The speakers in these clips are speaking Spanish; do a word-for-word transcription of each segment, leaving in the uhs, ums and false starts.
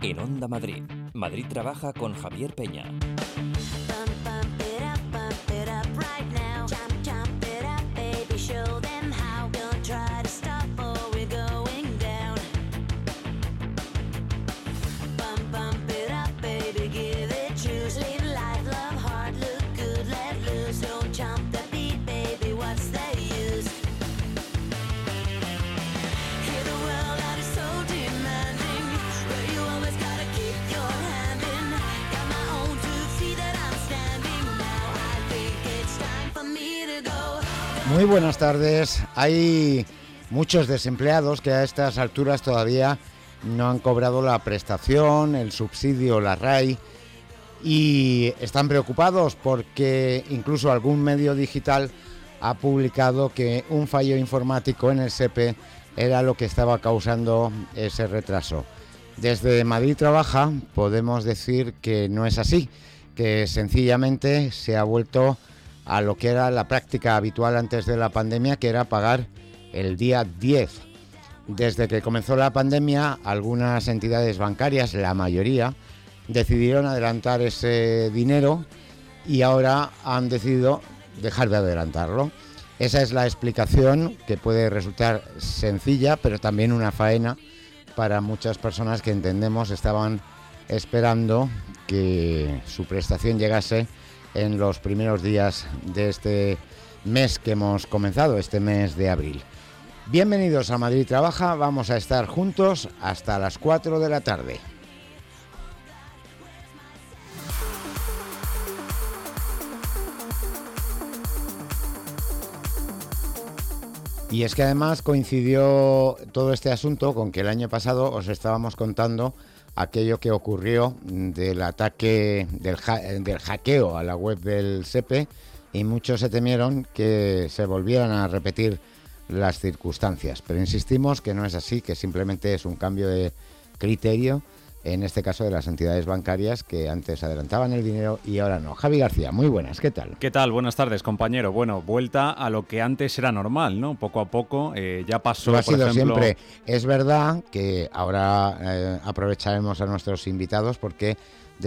en Onda Madrid. Madrid trabaja con Javier Peña. Muy buenas tardes. Hay muchos desempleados que a estas alturas todavía no han cobrado la prestación, el subsidio, la R A I, y están preocupados porque incluso algún medio digital ha publicado que un fallo informático en el S E P E era lo que estaba causando ese retraso. Desde Madrid Trabaja podemos decir que no es así, que sencillamente se ha vuelto a lo que era la práctica habitual antes de la pandemia, que era pagar el día diez. Desde que comenzó la pandemia, algunas entidades bancarias, la mayoría, decidieron adelantar ese dinero y ahora han decidido dejar de adelantarlo. Esa es la explicación, que puede resultar sencilla, pero también una faena para muchas personas que entendemos estaban esperando que su prestación llegase en los primeros días de este mes que hemos comenzado, este mes de abril. Bienvenidos a Madrid Trabaja, vamos a estar juntos hasta las cuatro de la tarde. Y es que además coincidió todo este asunto con que el año pasado os estábamos contando aquello que ocurrió del ataque, del, ha- del hackeo a la web del S E P E, y muchos se temieron que se volvieran a repetir las circunstancias. Pero insistimos que no es así, que simplemente es un cambio de criterio, en este caso de las entidades bancarias que antes adelantaban el dinero y ahora no. Javi García, muy buenas, ¿qué tal? ¿Qué tal? Buenas tardes, compañero. Bueno, vuelta a lo que antes era normal, ¿no? Poco a poco eh, ya pasó, Lo ha por sido ejemplo... siempre. Es verdad que ahora eh, aprovecharemos a nuestros invitados porque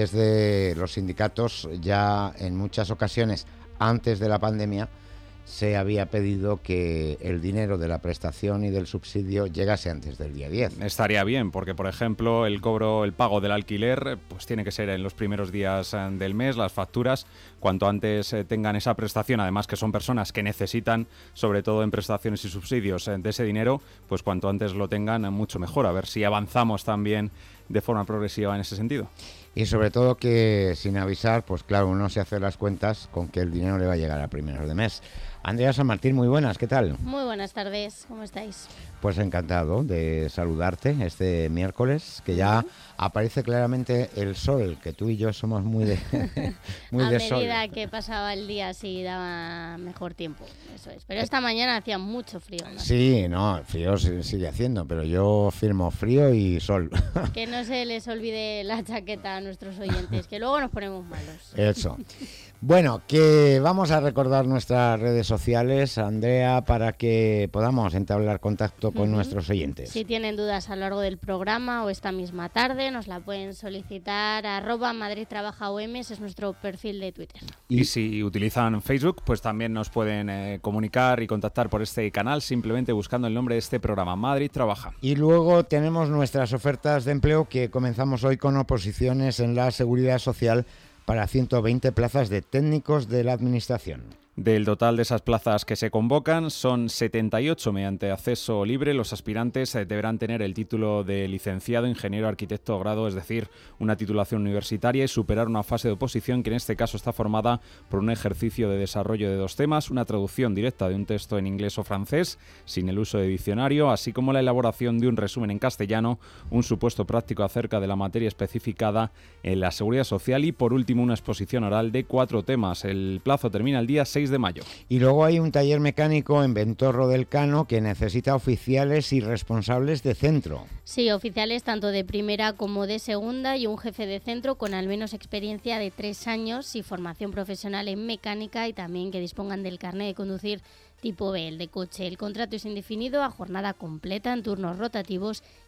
desde los sindicatos ya en muchas ocasiones antes de la pandemia se había pedido que el dinero de la prestación y del subsidio llegase antes del día diez. Estaría bien, porque por ejemplo el cobro, el pago del alquiler, pues tiene que ser en los primeros días eh, del mes, las facturas, cuanto antes eh, tengan esa prestación, además que son personas que necesitan, sobre todo en prestaciones y subsidios, eh, de ese dinero, pues cuanto antes lo tengan, eh, mucho mejor. A ver si avanzamos también de forma progresiva en ese sentido. Y sobre todo que sin avisar, pues claro, uno se hace las cuentas con que el dinero le va a llegar a primeros de mes. Andrea San Martín, muy buenas, ¿qué tal? Muy buenas tardes, ¿cómo estáis? Pues encantado de saludarte este miércoles, que ya aparece claramente el sol, que tú y yo somos muy de, muy a de sol. A medida que pasaba el día sí daba mejor tiempo, eso es. Pero esta mañana hacía mucho frío, ¿no? Sí, no, frío sigue haciendo, pero yo firmo frío y sol. Que no se les olvide la chaqueta a nuestros oyentes, que luego nos ponemos malos. Eso. Bueno, que vamos a recordar nuestras redes sociales, Andrea, para que podamos entablar contacto con uh-huh. nuestros oyentes. Si tienen dudas a lo largo del programa o esta misma tarde, nos la pueden solicitar a arroba Madrid Trabaja O M, ese es nuestro perfil de Twitter. Y si utilizan Facebook, pues también nos pueden eh, comunicar y contactar por este canal, simplemente buscando el nombre de este programa, Madrid Trabaja. Y luego tenemos nuestras ofertas de empleo, que comenzamos hoy con oposiciones en la Seguridad Social para ciento veinte plazas de técnicos de la Administración. Del total de esas plazas que se convocan, son setenta y ocho mediante acceso libre. Los aspirantes deberán tener el título de licenciado, ingeniero, arquitecto o grado, es decir, una titulación universitaria, y superar una fase de oposición que en este caso está formada por un ejercicio de desarrollo de dos temas, una traducción directa de un texto en inglés o francés, sin el uso de diccionario, así como la elaboración de un resumen en castellano, un supuesto práctico acerca de la materia especificada en la Seguridad Social y, por último, una exposición oral de cuatro temas. El plazo termina el día seis de mayo. Y luego hay un taller mecánico en Ventorro del Cano que necesita oficiales y responsables de centro. Sí, oficiales tanto de primera como de segunda y un jefe de centro con al menos experiencia de tres años y formación profesional en mecánica, y también que dispongan del carnet de conducir tipo B, el de coche. El contrato es indefinido a jornada completa en turnos rotativos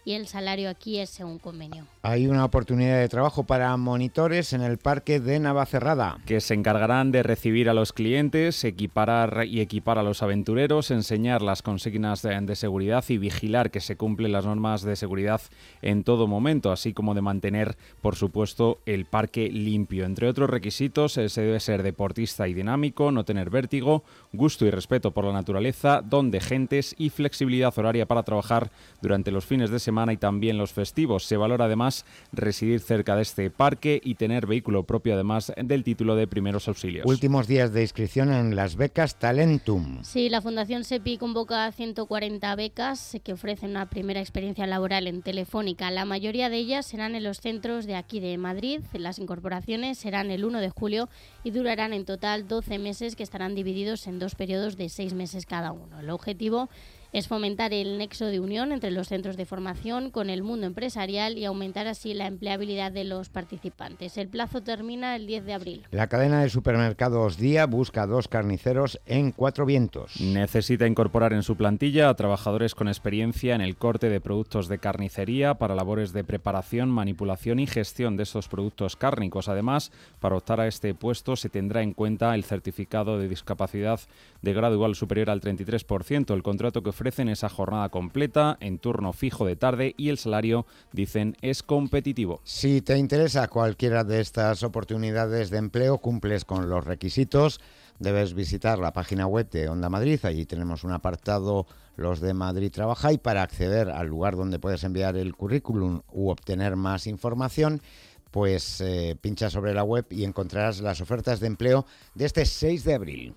y el salario aquí es según convenio. Hay una oportunidad de trabajo para monitores en el parque de Navacerrada, que se encargarán de recibir a los clientes, equiparar y equipar a los aventureros, enseñar las consignas de, de seguridad y vigilar que se cumplen las normas de seguridad en todo momento, así como de mantener, por supuesto, el parque limpio. Entre otros requisitos, eh, se debe ser deportista y dinámico, no tener vértigo, gusto y respeto por la naturaleza, don de gentes y flexibilidad horaria para trabajar durante los fines de semana y también los festivos. Se valora además residir cerca de este parque y tener vehículo propio, además del título de primeros auxilios. Últimos días de inscripción en las becas Talentum. Sí, la Fundación SEPI convoca ciento cuarenta becas que ofrecen una primera experiencia laboral en Telefónica. La mayoría de ellas serán en los centros de aquí de Madrid. Las incorporaciones serán el uno de julio y durarán en total doce meses, que estarán divididos en dos periodos de seis meses cada uno. El objetivo es fomentar el nexo de unión entre los centros de formación con el mundo empresarial y aumentar así la empleabilidad de los participantes. El plazo termina el diez de abril. La cadena de supermercados Día busca dos carniceros en Cuatro Vientos. Necesita incorporar en su plantilla a trabajadores con experiencia en el corte de productos de carnicería para labores de preparación, manipulación y gestión de estos productos cárnicos. Además, para optar a este puesto se tendrá en cuenta el certificado de discapacidad de grado igual o superior al treinta y tres por ciento. El contrato que ofrecen esa jornada completa en turno fijo de tarde y el salario, dicen, es competitivo. Si te interesa cualquiera de estas oportunidades de empleo, cumples con los requisitos, debes visitar la página web de Onda Madrid. Allí tenemos un apartado, los de Madrid Trabaja, y para acceder al lugar donde puedes enviar el currículum u obtener más información, pues eh, pincha sobre la web y encontrarás las ofertas de empleo de este seis de abril.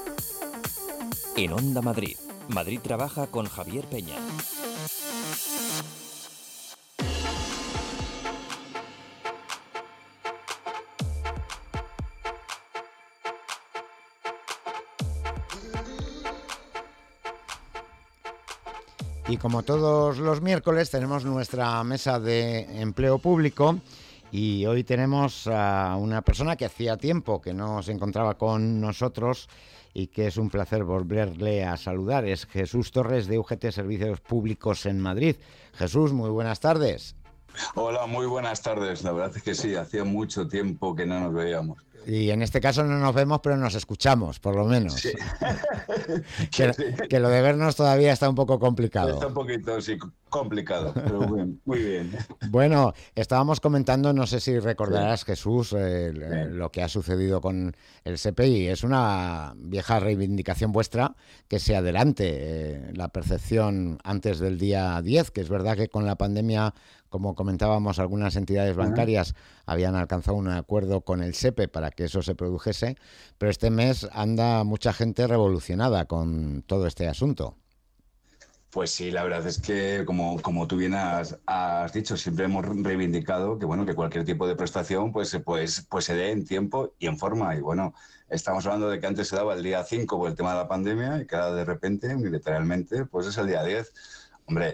En Onda Madrid, Madrid Trabaja con Javier Peña. Y como todos los miércoles tenemos nuestra mesa de empleo público, y hoy tenemos a una persona que hacía tiempo que no se encontraba con nosotros y que es un placer volverle a saludar. Es Jesús Torres, de U G T Servicios Públicos en Madrid. Jesús, muy buenas tardes. Hola, muy buenas tardes. La verdad es que sí, hacía mucho tiempo que no nos veíamos. Y en este caso no nos vemos, pero nos escuchamos, por lo menos. Sí. que, que lo de vernos todavía está un poco complicado. Está un poquito, sí, complicado, pero muy, muy bien. Bueno, estábamos comentando, no sé si recordarás, sí, Jesús, eh, sí. lo que ha sucedido con el S P I. Es una vieja reivindicación vuestra que se adelante eh, la percepción antes del día diez, que es verdad que con la pandemia, como comentábamos, algunas entidades bancarias uh-huh. habían alcanzado un acuerdo con el S E P E para que eso se produjese, pero este mes anda mucha gente revolucionada con todo este asunto. Pues sí, la verdad es que, como, como tú bien has, has dicho, siempre hemos reivindicado que bueno que cualquier tipo de prestación pues, pues, pues se dé en tiempo y en forma. Y bueno, estamos hablando de que antes se daba el día cinco por el tema de la pandemia y que ahora de repente, literalmente, pues es el día diez. Hombre,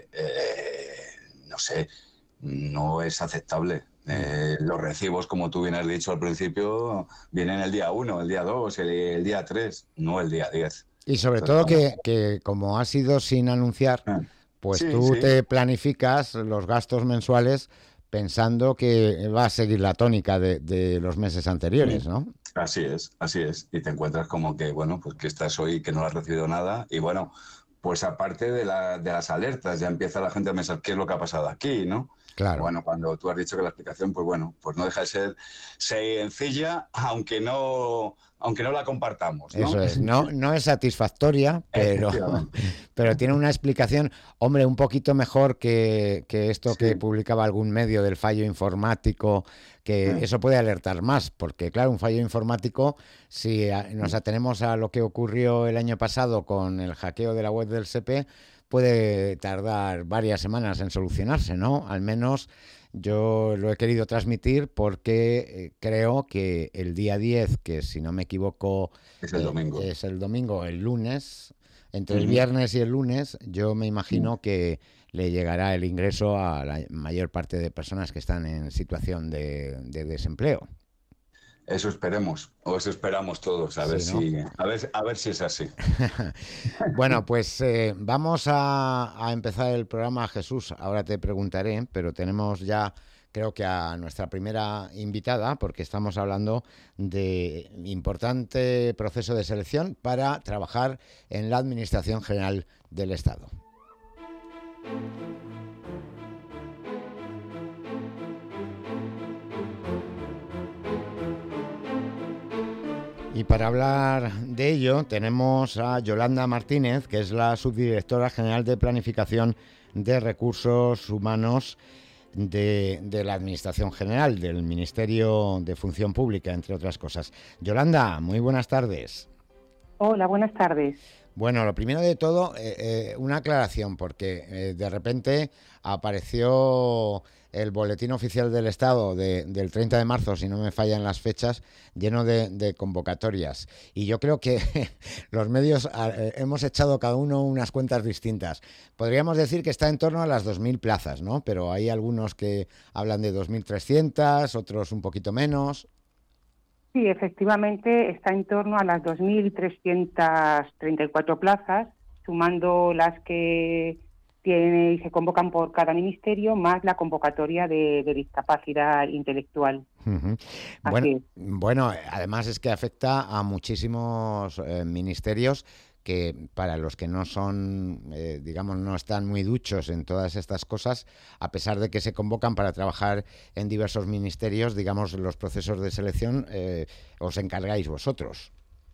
eh, no sé, no es aceptable. Eh, los recibos, como tú bien has dicho al principio, vienen el día uno, el día dos, el, el día tres, no el día diez. Y sobre todo que, que como ha sido sin anunciar, pues sí, tú sí. te planificas los gastos mensuales pensando que va a seguir la tónica de, de los meses anteriores, ¿no? Así es, así es. Y te encuentras como que, bueno, pues que estás hoy, que no has recibido nada. Y bueno, pues aparte de, la, de las alertas, ya empieza la gente a pensar qué es lo que ha pasado aquí, ¿no? Claro. Bueno, cuando tú has dicho que la explicación, pues bueno, pues no deja de ser sencilla, aunque no, aunque no la compartamos, ¿no? Eso es, no, no es satisfactoria, pero, pero tiene una explicación, hombre, un poquito mejor que, que esto sí. que publicaba algún medio del fallo informático, que sí. eso puede alertar más, porque claro, un fallo informático, si nos atenemos a lo que ocurrió el año pasado con el hackeo de la web del S E P E, puede tardar varias semanas en solucionarse, ¿no? Al menos yo lo he querido transmitir porque eh, creo que el día diez, que si no me equivoco es el domingo, eh, es el domingo, el lunes, entre uh-huh. el viernes y el lunes, yo me imagino uh-huh. que le llegará el ingreso a la mayor parte de personas que están en situación de, de desempleo. Eso esperemos, o eso esperamos todos, a ver Sí, ¿no? si, a ver, a ver si es así. Bueno, pues eh, vamos a, a empezar el programa, Jesús. Ahora te preguntaré, pero tenemos ya, creo que a nuestra primera invitada, porque estamos hablando de importante proceso de selección para trabajar en la Administración General del Estado. Y para hablar de ello tenemos a Yolanda Martínez, que es la subdirectora general de Planificación de Recursos Humanos de, de la Administración General, del Ministerio de Función Pública, entre otras cosas. Yolanda, muy buenas tardes. Hola, buenas tardes. Bueno, lo primero de todo, eh, eh, una aclaración, porque eh, de repente apareció el Boletín Oficial del Estado de, del treinta de marzo, si no me fallan las fechas, lleno de, de convocatorias. Y yo creo que los medios eh, hemos echado cada uno unas cuentas distintas. Podríamos decir que está en torno a las dos mil plazas, ¿no? Pero hay algunos que hablan de dos mil trescientas, otros un poquito menos. Sí, efectivamente está en torno a las dos mil trescientas treinta y cuatro plazas, sumando las que tiene y se convocan por cada ministerio, más la convocatoria de, de discapacidad intelectual. Uh-huh. Bueno, bueno, además es que afecta a muchísimos eh, ministerios que para los que no son, eh, digamos, no están muy duchos en todas estas cosas, a pesar de que se convocan para trabajar en diversos ministerios, digamos, los procesos de selección eh, os encargáis vosotros.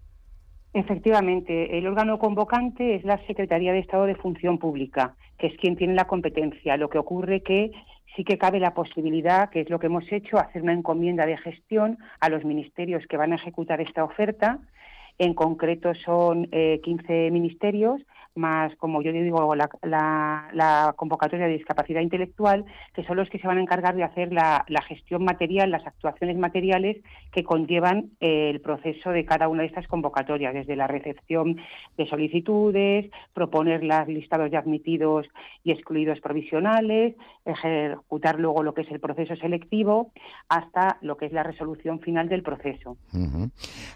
Efectivamente, el órgano convocante es la Secretaría de Estado de Función Pública, que es quien tiene la competencia. Lo que ocurre que sí que cabe la posibilidad, que es lo que hemos hecho, hacer una encomienda de gestión a los ministerios que van a ejecutar esta oferta. En concreto son eh, quince ministerios, más, como yo digo, la, la, la convocatoria de discapacidad intelectual, que son los que se van a encargar de hacer la, la gestión material, las actuaciones materiales que conllevan eh, el proceso de cada una de estas convocatorias, desde la recepción de solicitudes, proponer los listados de admitidos y excluidos provisionales, ejecutar luego lo que es el proceso selectivo, hasta lo que es la resolución final del proceso. Uh-huh.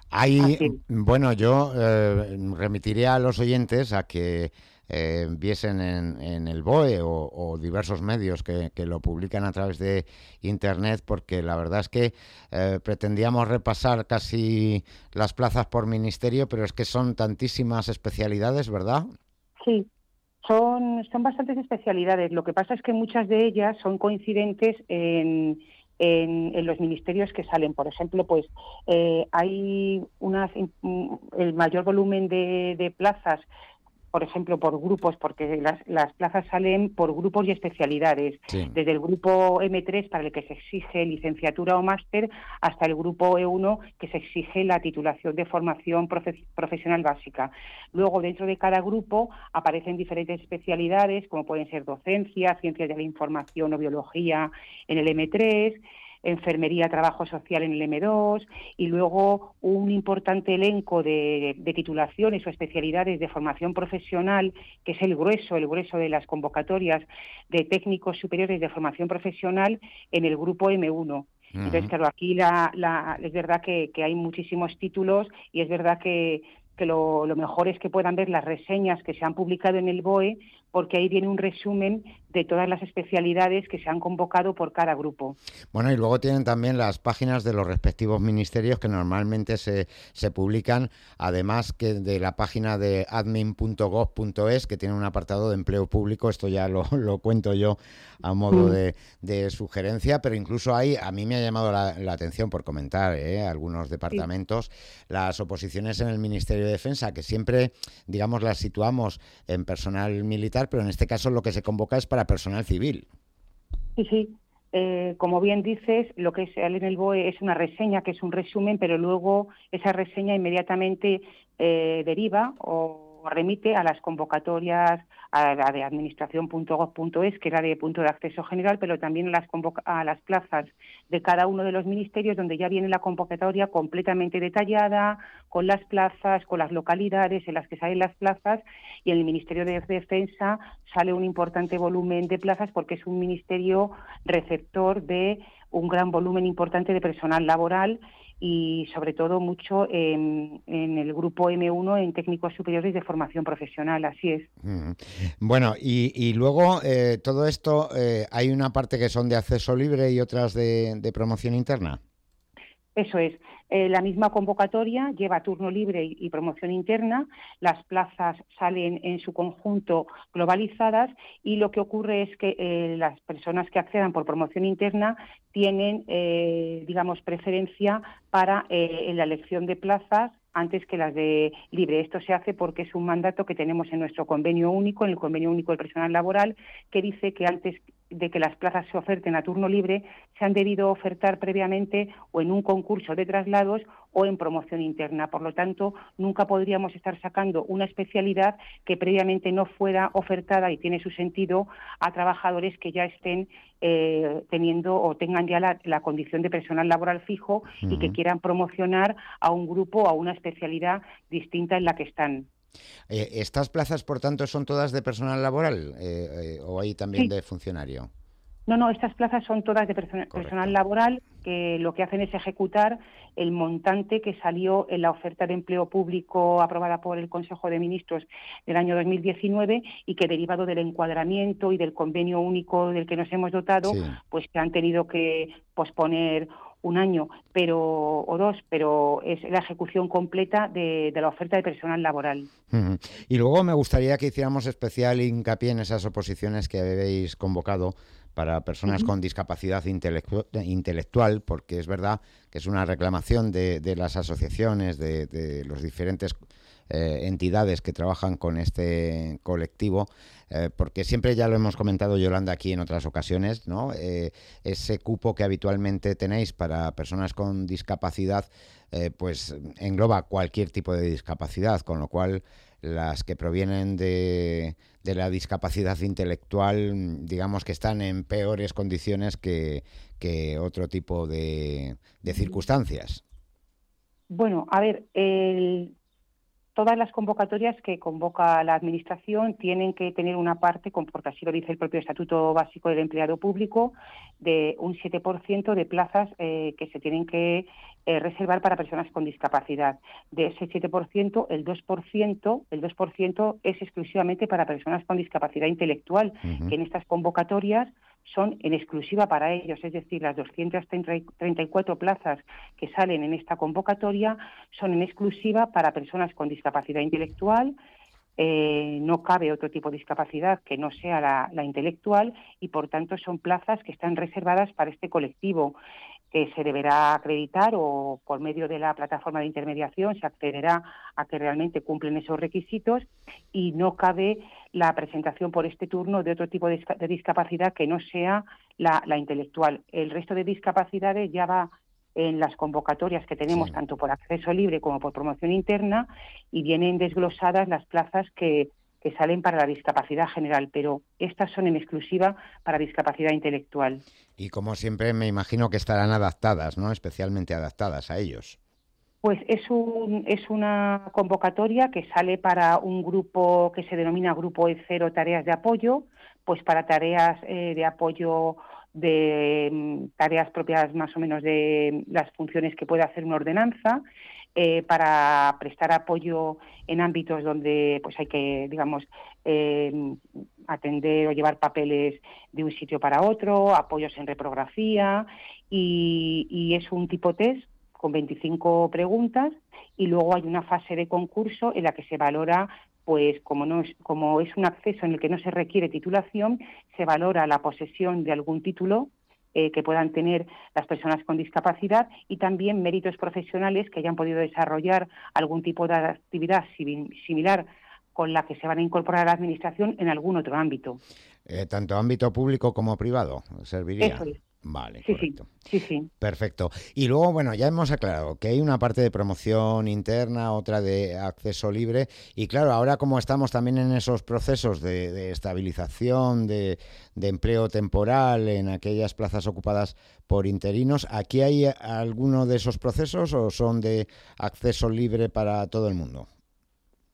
Hay, bueno, yo eh, remitiría a los oyentes a que Eh, viesen en, en el B O E o, o diversos medios que, que lo publican a través de Internet, porque la verdad es que eh, pretendíamos repasar casi las plazas por ministerio, pero es que son tantísimas especialidades, ¿verdad? Sí, son, son bastantes especialidades. Lo que pasa es que muchas de ellas son coincidentes en... En, en los ministerios que salen. Por ejemplo, pues eh, hay unas, el mayor volumen de, de plazas, por ejemplo, por grupos, porque las, las plazas salen por grupos y especialidades, sí. Desde el grupo eme tres, para el que se exige licenciatura o máster, hasta el grupo e uno, que se exige la titulación de formación profe- profesional básica. Luego, dentro de cada grupo, aparecen diferentes especialidades, como pueden ser docencia, ciencias de la información o biología en el eme tres, enfermería, trabajo social en el eme dos, y luego un importante elenco de, de titulaciones o especialidades de formación profesional, que es el grueso, el grueso de las convocatorias de técnicos superiores de formación profesional en el grupo eme uno. Uh-huh. Entonces, claro, aquí la, la, es verdad que, que hay muchísimos títulos y es verdad que, que lo, lo mejor es que puedan ver las reseñas que se han publicado en el B O E, porque ahí viene un resumen de todas las especialidades que se han convocado por cada grupo. Bueno, y luego tienen también las páginas de los respectivos ministerios que normalmente se, se publican, además que de la página de admin punto gov punto es, que tiene un apartado de empleo público. Esto ya lo, lo cuento yo a modo de, de sugerencia, pero incluso ahí a mí me ha llamado la, la atención, por comentar ¿eh? algunos departamentos, sí. Las oposiciones en el Ministerio de Defensa, que siempre, digamos, las situamos en personal militar, pero en este caso lo que se convoca es para personal civil. Sí, sí. Eh, como bien dices, lo que sale en el B O E es una reseña, que es un resumen, pero luego esa reseña inmediatamente eh, deriva o remite a las convocatorias, a la de administración punto gov punto es, que es la de punto de acceso general, pero también a las, convoca- a las plazas de cada uno de los ministerios, donde ya viene la convocatoria completamente detallada, con las plazas, con las localidades en las que salen las plazas, y en el Ministerio de Defensa sale un importante volumen de plazas porque es un ministerio receptor de un gran volumen importante de personal laboral, y sobre todo mucho en, en el grupo eme uno en técnicos superiores de formación profesional, así es. Mm. Bueno, y, y luego eh, todo esto, eh, hay una parte que son de acceso libre y otras de, de promoción interna. Eso es. Eh, la misma convocatoria lleva turno libre y, y promoción interna. Las plazas salen en su conjunto globalizadas y lo que ocurre es que eh, las personas que accedan por promoción interna tienen, eh, digamos, preferencia para eh, en la elección de plazas antes que las de libre. Esto se hace porque es un mandato que tenemos en nuestro convenio único, en el convenio único del personal laboral, que dice que antes de que las plazas se oferten a turno libre, se han debido ofertar previamente o en un concurso de traslados o en promoción interna. Por lo tanto, nunca podríamos estar sacando una especialidad que previamente no fuera ofertada, y tiene su sentido, a trabajadores que ya estén eh, teniendo o tengan ya la, la condición de personal laboral fijo uh-huh. y que quieran promocionar a un grupo o a una especialidad distinta en la que están. Eh, ¿Estas plazas, por tanto, son todas de personal laboral eh, eh, o hay también sí. de funcionario? No, no, estas plazas son todas de person- personal laboral, que lo que hacen es ejecutar el montante que salió en la oferta de empleo público aprobada por el Consejo de Ministros del año dos mil diecinueve y que, derivado del encuadramiento y del convenio único del que nos hemos dotado, sí. pues se han tenido que posponer un año pero o dos, pero es la ejecución completa de, de la oferta de personal laboral. Uh-huh. Y luego me gustaría que hiciéramos especial hincapié en esas oposiciones que habéis convocado para personas uh-huh. con discapacidad intelectu- intelectual, porque es verdad que es una reclamación de, de las asociaciones, de, de los diferentes eh, entidades que trabajan con este colectivo, eh, porque siempre, ya lo hemos comentado, Yolanda, aquí en otras ocasiones, ¿no? Eh, ese cupo que habitualmente tenéis para personas con discapacidad, eh, pues engloba cualquier tipo de discapacidad, con lo cual las que provienen de, de la discapacidad intelectual, digamos que están en peores condiciones que, que otro tipo de, de circunstancias. Bueno, a ver, el, todas las convocatorias que convoca la Administración tienen que tener una parte, porque así lo dice el propio Estatuto Básico del Empleado Público, de un siete por ciento de plazas eh, que se tienen que eh, reservar para personas con discapacidad. De ese siete por ciento, el dos por ciento, el dos por ciento es exclusivamente para personas con discapacidad intelectual, uh-huh. que en estas convocatorias son en exclusiva para ellos, es decir, las doscientas treinta y cuatro plazas que salen en esta convocatoria son en exclusiva para personas con discapacidad intelectual. Eh, no cabe otro tipo de discapacidad que no sea la, la intelectual, y por tanto son plazas que están reservadas para este colectivo, que se deberá acreditar, o por medio de la plataforma de intermediación se accederá a que realmente cumplen esos requisitos, y no cabe la presentación por este turno de otro tipo de, de discapacidad que no sea la, la intelectual. El resto de discapacidades ya va en las convocatorias que tenemos, sí. tanto por acceso libre como por promoción interna, y vienen desglosadas las plazas que, que salen para la discapacidad general, pero estas son en exclusiva para discapacidad intelectual. Y como siempre me imagino que estarán adaptadas, ¿no? Especialmente adaptadas a ellos. Pues es, un, es una convocatoria que sale para un grupo que se denomina Grupo E cero Tareas de Apoyo, pues para tareas eh, de apoyo de um, tareas propias más o menos de las funciones que puede hacer una ordenanza, eh, para prestar apoyo en ámbitos donde pues hay que, digamos, eh, atender o llevar papeles de un sitio para otro, apoyos en reprografía, y, y es un tipo test con veinticinco preguntas, y luego hay una fase de concurso en la que se valora, pues como no es, como es un acceso en el que no se requiere titulación, se valora la posesión de algún título eh, que puedan tener las personas con discapacidad, y también méritos profesionales que hayan podido desarrollar algún tipo de actividad similar con la que se van a incorporar a la Administración en algún otro ámbito. Eh, tanto ámbito público como privado serviría. Eso es. Vale, sí, correcto. Sí, sí, sí. Perfecto. Y luego, bueno, ya hemos aclarado que hay una parte de promoción interna, otra de acceso libre, y claro, ahora como estamos también en esos procesos de, de estabilización, de, de empleo temporal en aquellas plazas ocupadas por interinos, ¿aquí hay alguno de esos procesos o son de acceso libre para todo el mundo?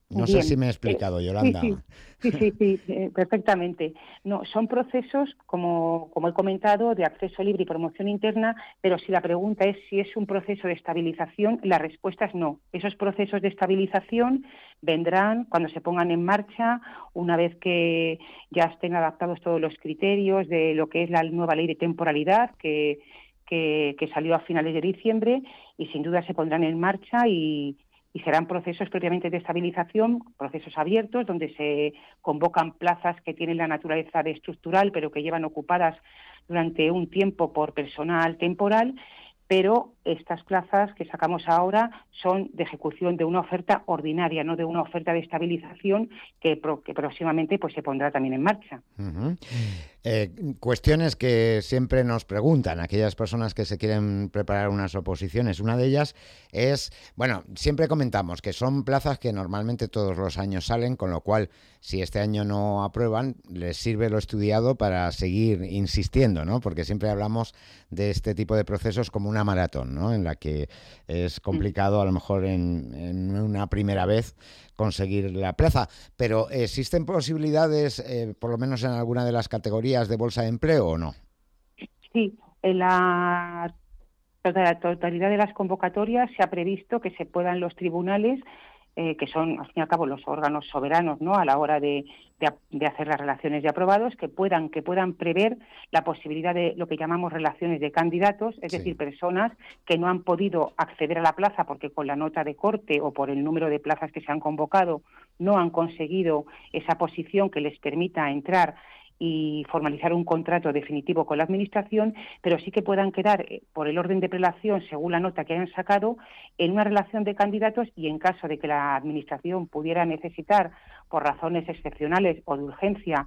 No Bien. sé si me he explicado, Yolanda. Sí, sí, sí, sí, sí, eh, perfectamente. No, son procesos, como, como he comentado, de acceso libre y promoción interna, pero si la pregunta es si es un proceso de estabilización, la respuesta es no. Esos procesos de estabilización vendrán cuando se pongan en marcha, una vez que ya estén adaptados todos los criterios de lo que es la nueva ley de temporalidad, que, que, que salió a finales de diciembre, y sin duda se pondrán en marcha y y serán procesos propiamente de estabilización, procesos abiertos, donde se convocan plazas que tienen la naturaleza de estructural, pero que llevan ocupadas durante un tiempo por personal temporal, pero estas plazas que sacamos ahora son de ejecución de una oferta ordinaria, no de una oferta de estabilización que, pro, que próximamente pues se pondrá también en marcha. Uh-huh. Eh, cuestiones que siempre nos preguntan aquellas personas que se quieren preparar unas oposiciones. Una de ellas es, bueno, siempre comentamos que son plazas que normalmente todos los años salen, con lo cual si este año no aprueban, les sirve lo estudiado para seguir insistiendo, ¿no? Porque siempre hablamos de este tipo de procesos como una maratón, ¿no? En la que es complicado a lo mejor en, en una primera vez conseguir la plaza, pero ¿existen posibilidades, eh, por lo menos en alguna de las categorías de bolsa de empleo o no? Sí, en la totalidad de las convocatorias se ha previsto que se puedan los tribunales, eh, que son al fin y al cabo los órganos soberanos, ¿no?, a la hora de, de, de hacer las relaciones de aprobados, que puedan que puedan prever la posibilidad de lo que llamamos relaciones de candidatos, es Sí. decir, personas que no han podido acceder a la plaza porque con la nota de corte o por el número de plazas que se han convocado no han conseguido esa posición que les permita entrar y formalizar un contrato definitivo con la Administración, pero sí que puedan quedar, eh, por el orden de prelación, según la nota que hayan sacado, en una relación de candidatos, y en caso de que la Administración pudiera necesitar, por razones excepcionales o de urgencia,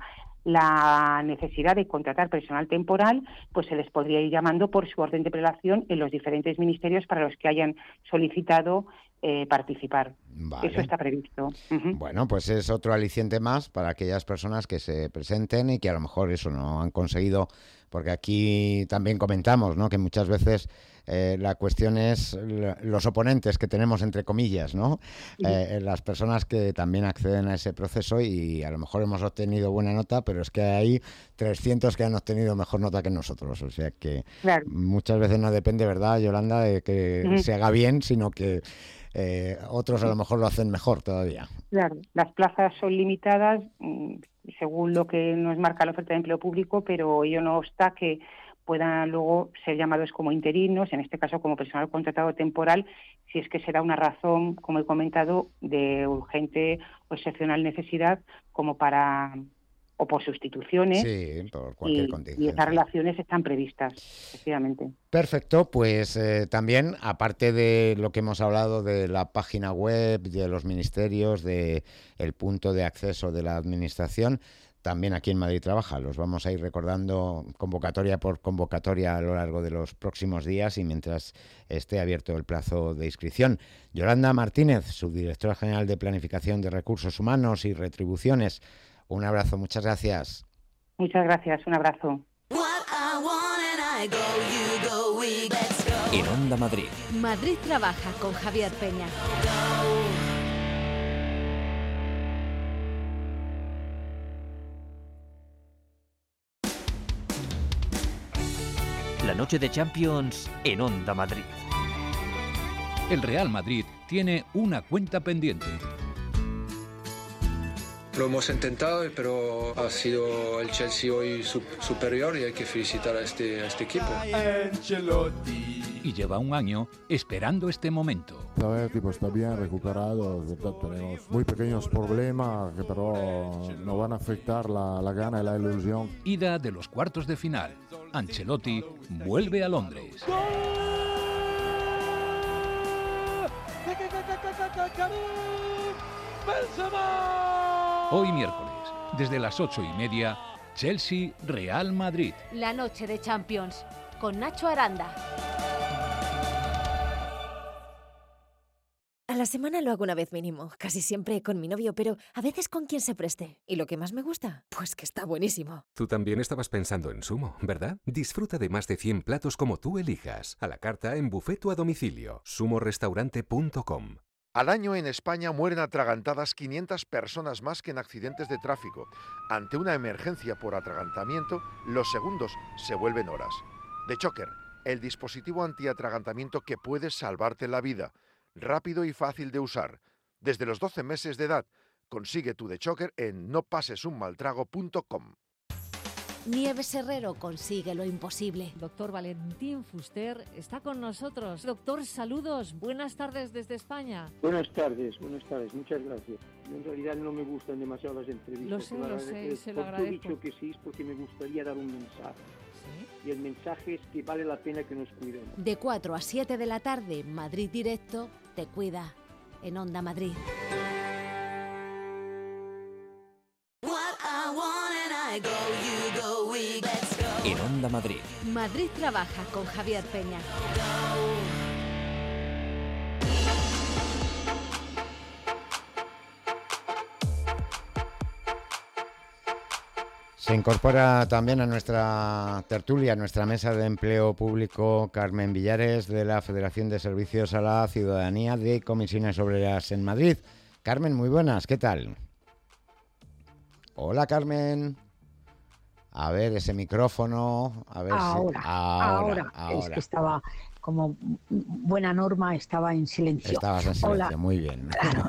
la necesidad de contratar personal temporal, pues se les podría ir llamando por su orden de prelación en los diferentes ministerios para los que hayan solicitado eh, participar. Vale. Eso está previsto. Uh-huh. Bueno, pues es otro aliciente más para aquellas personas que se presenten y que a lo mejor eso no han conseguido, porque aquí también comentamos, ¿no?, que muchas veces eh, la cuestión es los oponentes que tenemos, entre comillas, ¿no? Sí. Eh, las personas que también acceden a ese proceso y a lo mejor hemos obtenido buena nota, pero es que hay trescientos que han obtenido mejor nota que nosotros, o sea que Claro. muchas veces no depende, ¿verdad, Yolanda?, de que Uh-huh. se haga bien, sino que Eh, otros a lo mejor lo hacen mejor todavía. Claro, las plazas son limitadas mmm, según lo que nos marca la oferta de empleo público, pero ello no obsta que puedan luego ser llamados como interinos, en este caso como personal contratado temporal, si es que se da una razón, como he comentado, de urgente o excepcional necesidad, como para o por sustituciones. Sí, por cualquier y, contingencia. y esas relaciones están previstas, efectivamente. Perfecto, pues eh, también, aparte de lo que hemos hablado de la página web, de los ministerios, de el punto de acceso de la Administración, también aquí en Madrid Trabaja. Los vamos a ir recordando convocatoria por convocatoria a lo largo de los próximos días y mientras esté abierto el plazo de inscripción. Yolanda Martínez, subdirectora general de Planificación de Recursos Humanos y Retribuciones. Un abrazo, muchas gracias. Muchas gracias, un abrazo. En Onda Madrid. Madrid Trabaja con Javier Peña. La noche de Champions en Onda Madrid. El Real Madrid tiene una cuenta pendiente. Lo hemos intentado, pero ha sido el Chelsea hoy superior y hay que felicitar a este, a este equipo. Y lleva un año esperando este momento. El equipo está bien recuperado, tenemos muy pequeños problemas que pero no van a afectar la, la gana y la ilusión. Ida de los cuartos de final. Ancelotti vuelve a Londres. Hoy miércoles, desde las ocho y media, Chelsea-Real Madrid. La noche de Champions, con Nacho Aranda. A la semana lo hago una vez mínimo, casi siempre con mi novio, pero a veces con quien se preste. ¿Y lo que más me gusta? Pues que está buenísimo. Tú también estabas pensando en Sumo, ¿verdad? Disfruta de más de cien platos como tú elijas, a la carta en buffet o a domicilio. sumo restaurante punto com. Al año en España mueren atragantadas quinientas personas más que en accidentes de tráfico. Ante una emergencia por atragantamiento, los segundos se vuelven horas. The Choker, el dispositivo antiatragantamiento que puede salvarte la vida. Rápido y fácil de usar. Desde los doce meses de edad, consigue tu The Choker en no pases un mal trago punto com. Nieves Herrero consigue lo imposible. Doctor Valentín Fuster está con nosotros. Doctor, saludos. Buenas tardes desde España. Buenas tardes, buenas tardes. Muchas gracias. En realidad no me gustan demasiado las entrevistas. Lo sé, lo sé, se lo agradezco. He dicho que sí es porque me gustaría dar un mensaje. ¿Sí? Y el mensaje es que vale la pena que nos cuidemos. De cuatro a siete de la tarde, Madrid Directo te cuida. En Onda Madrid. En Onda Madrid. Madrid Trabaja con Javier Peña. Se incorpora también a nuestra tertulia, a nuestra mesa de empleo público, Carmen Villares, de la Federación de Servicios a la Ciudadanía de Comisiones Obreras en Madrid. Carmen, muy buenas, ¿qué tal? Hola, Carmen. A ver, ese micrófono, a ver ahora, si... Ahora, ahora, ahora. Es que estaba, como buena norma, estaba en silencio. Estabas en silencio, Hola. Muy bien.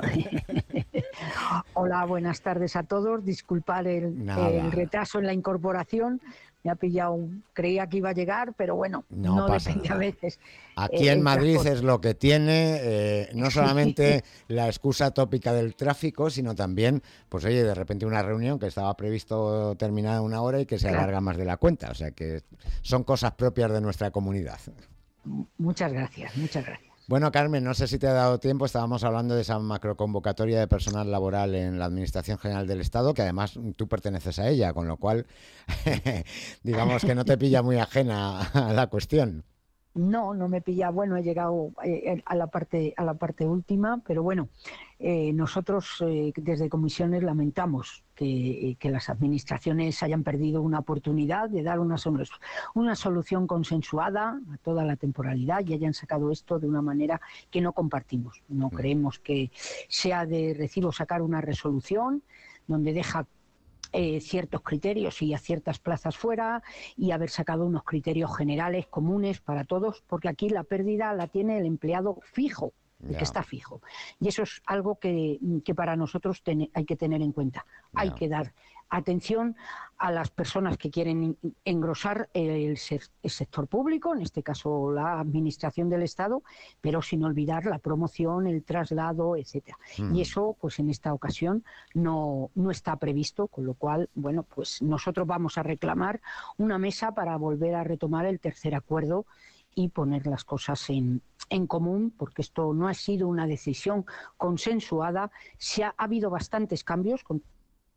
Hola, buenas tardes a todos. Disculpad el, el retraso en la incorporación. Me ha pillado, creía que iba a llegar, pero bueno, no, no depende nada. A veces. Aquí eh, en Madrid transporte. Es lo que tiene, eh, no solamente la excusa tópica del tráfico, sino también, pues oye, de repente una reunión que estaba previsto terminar una hora y que se claro. alarga más de la cuenta. O sea que son cosas propias de nuestra comunidad. Muchas gracias, muchas gracias. Bueno, Carmen, no sé si te ha dado tiempo, estábamos hablando de esa macroconvocatoria de personal laboral en la Administración General del Estado, que además tú perteneces a ella, con lo cual, digamos que no te pilla muy ajena a la cuestión. No, no me pilla. Bueno, he llegado eh, a la parte a la parte última, pero bueno, eh, nosotros eh, desde comisiones lamentamos que, que las administraciones hayan perdido una oportunidad de dar una, una solución consensuada a toda la temporalidad y hayan sacado esto de una manera que no compartimos. No creemos que sea de recibo sacar una resolución donde deja Eh, ciertos criterios y a ciertas plazas fuera y haber sacado unos criterios generales comunes para todos, porque aquí la pérdida la tiene el empleado fijo, el yeah. que está fijo. Y eso es algo que, que para nosotros ten, hay que tener en cuenta. Yeah. Hay que dar atención a las personas que quieren engrosar el, el sector público, en este caso la administración del Estado, pero sin olvidar la promoción, el traslado, etcétera. Mm. Y eso, pues en esta ocasión no, no está previsto, con lo cual, bueno, pues nosotros vamos a reclamar una mesa para volver a retomar el tercer acuerdo y poner las cosas en, en común, porque esto no ha sido una decisión consensuada. Se ha, ha habido bastantes cambios. Con...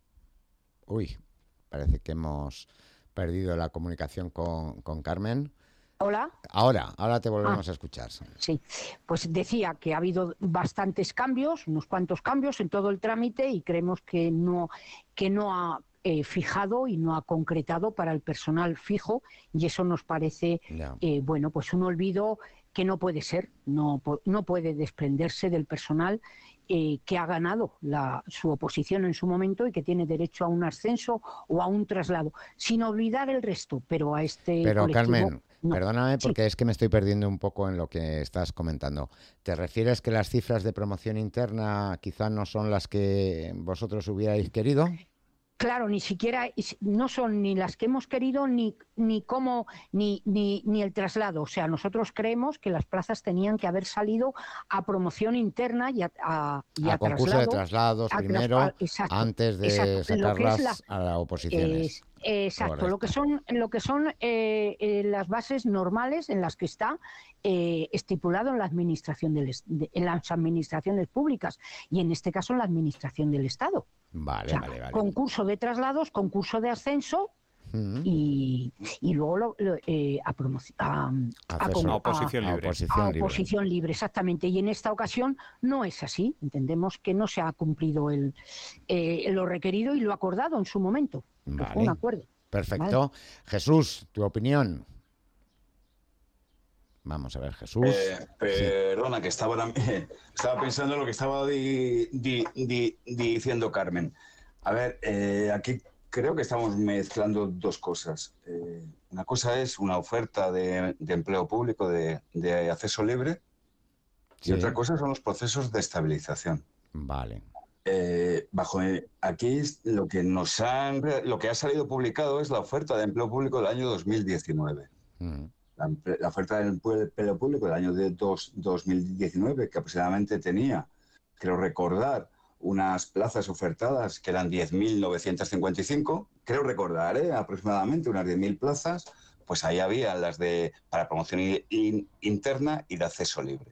Uy, parece que hemos perdido la comunicación con, con Carmen. Hola. Ahora, ahora te volvemos ah, a escuchar. Sí, pues decía que ha habido bastantes cambios, unos cuantos cambios en todo el trámite y creemos que no, que no ha eh, fijado y no ha concretado para el personal fijo y eso nos parece, yeah. eh, bueno, pues un olvido que no puede ser, no, no puede desprenderse del personal Eh, que ha ganado la, su oposición en su momento y que tiene derecho a un ascenso o a un traslado, sin olvidar el resto, pero a este Pero colectivo, Carmen, no. perdóname porque sí. es que me estoy perdiendo un poco en lo que estás comentando. ¿Te refieres que las cifras de promoción interna quizá no son las que vosotros hubierais querido? Claro, ni siquiera, no son ni las que hemos querido, ni ni cómo, ni, ni, ni el traslado. O sea, nosotros creemos que las plazas tenían que haber salido a promoción interna y a, a, y a, a concurso traslado, de traslados a, primero, a, exacto, antes de exacto, sacarlas la, a las oposiciones. Eh, exacto, Correcto. lo que son, lo que son eh, eh, las bases normales en las que está eh, estipulado en la administración del, de, en las administraciones públicas y en este caso en la administración del Estado. Vale, o sea, vale, vale. Concurso de traslados, concurso de ascenso. Uh-huh. y, y luego lo, lo, eh, a, promoci- a, a, a, oposición a, libre. a oposición, a oposición libre. libre, exactamente. Y en esta ocasión no es así. Entendemos que no se ha cumplido el, eh, lo requerido y lo acordado en su momento. Vale. Fue un acuerdo. Perfecto. Vale. Jesús, tu opinión. Vamos a ver, Jesús. Eh, perdona, sí. que estaba, estaba pensando en lo que estaba di, di, di, diciendo Carmen. A ver, eh, aquí creo que estamos mezclando dos cosas. Eh, una cosa es una oferta de, de empleo público de, de acceso libre sí. y otra cosa son los procesos de estabilización. Vale. Eh, bajo aquí lo que nos han lo que ha salido publicado es la oferta de empleo público del año dos mil diecinueve. Mm. La, la oferta de empleo público del año de dos, dos mil diecinueve, que aproximadamente tenía, creo recordar, unas plazas ofertadas que eran diez mil novecientos cincuenta y cinco, creo recordar, ¿eh? aproximadamente unas diez mil plazas, pues ahí había las de para promoción in, interna y de acceso libre.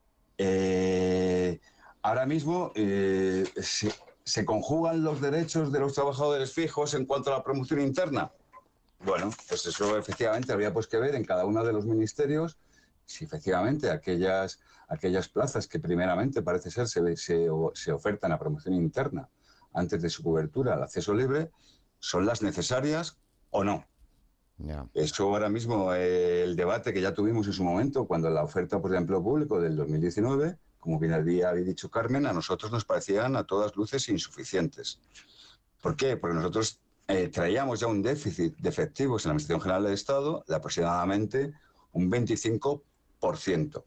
Eh, Ahora mismo eh, se, se conjugan los derechos de los trabajadores fijos en cuanto a la promoción interna. Bueno, pues eso efectivamente habría pues que ver en cada uno de los ministerios si efectivamente aquellas, aquellas plazas que primeramente parece ser se, se, se ofertan a promoción interna antes de su cobertura al acceso libre son las necesarias o no. Yeah. Eso ahora mismo eh, el debate que ya tuvimos en su momento cuando la oferta por empleo público del dos mil diecinueve, como bien había dicho Carmen, a nosotros nos parecían a todas luces insuficientes. ¿Por qué? Porque nosotros eh, traíamos ya un déficit de efectivos en la Administración General del Estado de aproximadamente un veinticinco por ciento.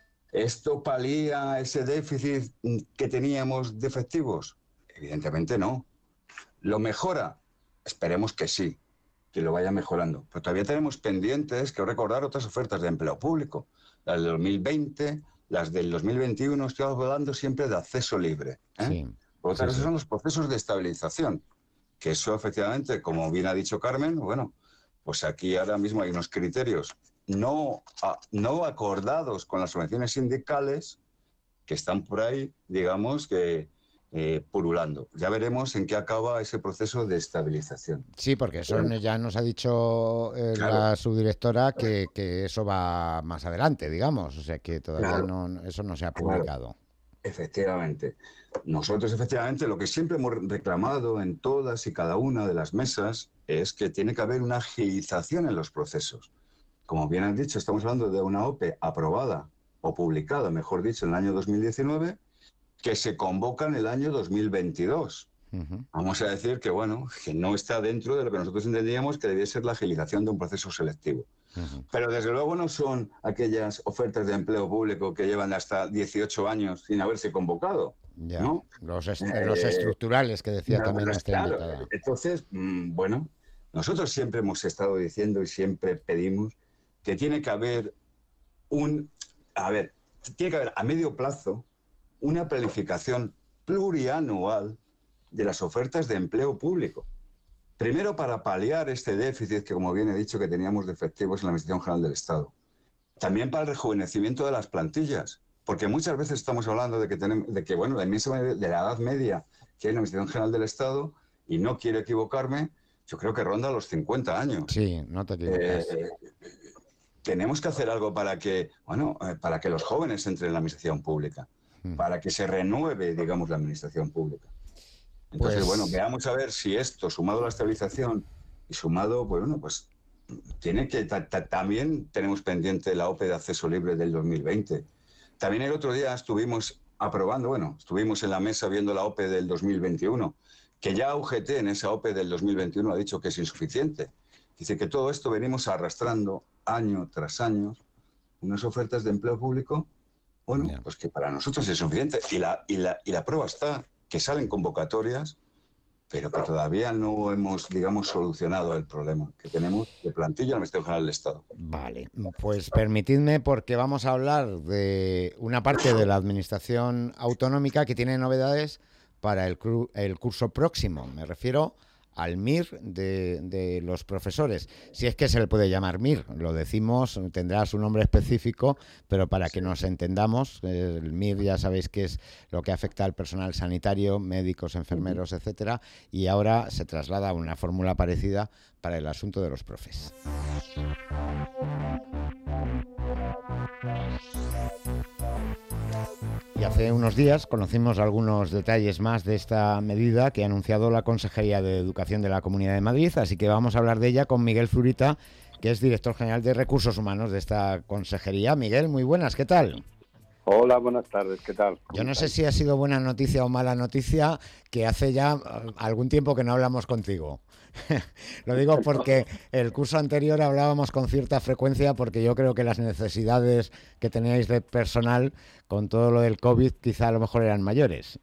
¿Esto palía ese déficit que teníamos de efectivos? Evidentemente no. ¿Lo mejora? Esperemos que sí, que lo vaya mejorando. Pero todavía tenemos pendientes que recordar otras ofertas de empleo público. Las del dos mil veinte... Las del dos mil veintiuno estoy hablando siempre de acceso libre. ¿eh? Sí, Por otra cosa sí, sí. son los procesos de estabilización, que eso efectivamente, como bien ha dicho Carmen, bueno, pues aquí ahora mismo hay unos criterios no, a, no acordados con las organizaciones sindicales que están por ahí, digamos, que eh, pululando. Ya veremos en qué acaba ese proceso de estabilización. Sí, porque eso bueno. ya nos ha dicho eh, claro. la subdirectora que, que eso va más adelante, digamos, o sea que todavía claro. no, eso no se ha publicado. Claro. Efectivamente. Nosotros, efectivamente, lo que siempre hemos reclamado en todas y cada una de las mesas es que tiene que haber una agilización en los procesos. Como bien han dicho, estamos hablando de una O P E aprobada o publicada, mejor dicho, en el año dos mil diecinueve, que se convoca en el año dos mil veintidós. Uh-huh. Vamos a decir que, bueno, que no está dentro de lo que nosotros entendíamos que debía ser la agilización de un proceso selectivo. Uh-huh. Pero desde luego no son aquellas ofertas de empleo público que llevan hasta dieciocho años sin haberse convocado. Ya, ¿no? Los, est- eh, los estructurales que decía no, también nuestra claro, invitada. Entonces, mmm, bueno, nosotros siempre hemos estado diciendo y siempre pedimos que tiene que haber un... A ver, tiene que haber a medio plazo una planificación plurianual de las ofertas de empleo público. Primero, para paliar este déficit que, como bien he dicho, que teníamos de efectivos en la Administración General del Estado. También para el rejuvenecimiento de las plantillas, porque muchas veces estamos hablando de que, tenemos, de que bueno, la inmensa de la edad media que hay en la Administración General del Estado, y no quiero equivocarme, yo creo que ronda los cincuenta años. Sí, no te equivocas. Eh, tenemos que hacer algo para que, bueno, eh, para que los jóvenes entren en la Administración Pública. Para que se renueve, digamos, la administración pública. Entonces, pues... bueno, veamos a ver si esto, sumado a la estabilización y sumado, pues, bueno, pues tiene que ta- ta- también tenemos pendiente la O P E de acceso libre del dos mil veinte. También el otro día estuvimos aprobando, bueno, estuvimos en la mesa viendo la O P E del dos mil veintiuno, que ya U G T en esa O P E del dos mil veintiuno ha dicho que es insuficiente. Dice que todo esto venimos arrastrando año tras año unas ofertas de empleo público. Bueno, yeah. pues que para nosotros es suficiente. Y la, y, la, y la prueba está, que salen convocatorias, pero que todavía no hemos, digamos, solucionado el problema que tenemos de plantilla en la Administración General del Estado. Vale, pues permitidme, porque vamos a hablar de una parte de la Administración Autonómica que tiene novedades para el, cru- el curso próximo. Me refiero al M I R de, de los profesores, si es que se le puede llamar M I R, lo decimos, tendrá su nombre específico, pero para que nos entendamos, el M I R ya sabéis que es lo que afecta al personal sanitario, médicos, enfermeros, etcétera, y ahora se traslada a una fórmula parecida para el asunto de los profes. Y Y hace unos días conocimos algunos detalles más de esta medida que ha anunciado la Consejería de Educación de la Comunidad de Madrid, así que vamos a hablar de ella con Miguel Zurita, que es director general de Recursos Humanos de esta consejería. Miguel, muy buenas, ¿qué tal? Hola, buenas tardes, ¿qué tal? Yo no sé si ha sido buena noticia o mala noticia que hace ya algún tiempo que no hablamos contigo. Lo digo porque el curso anterior hablábamos con cierta frecuencia porque yo creo que las necesidades que teníais de personal con todo lo del COVID quizá a lo mejor eran mayores.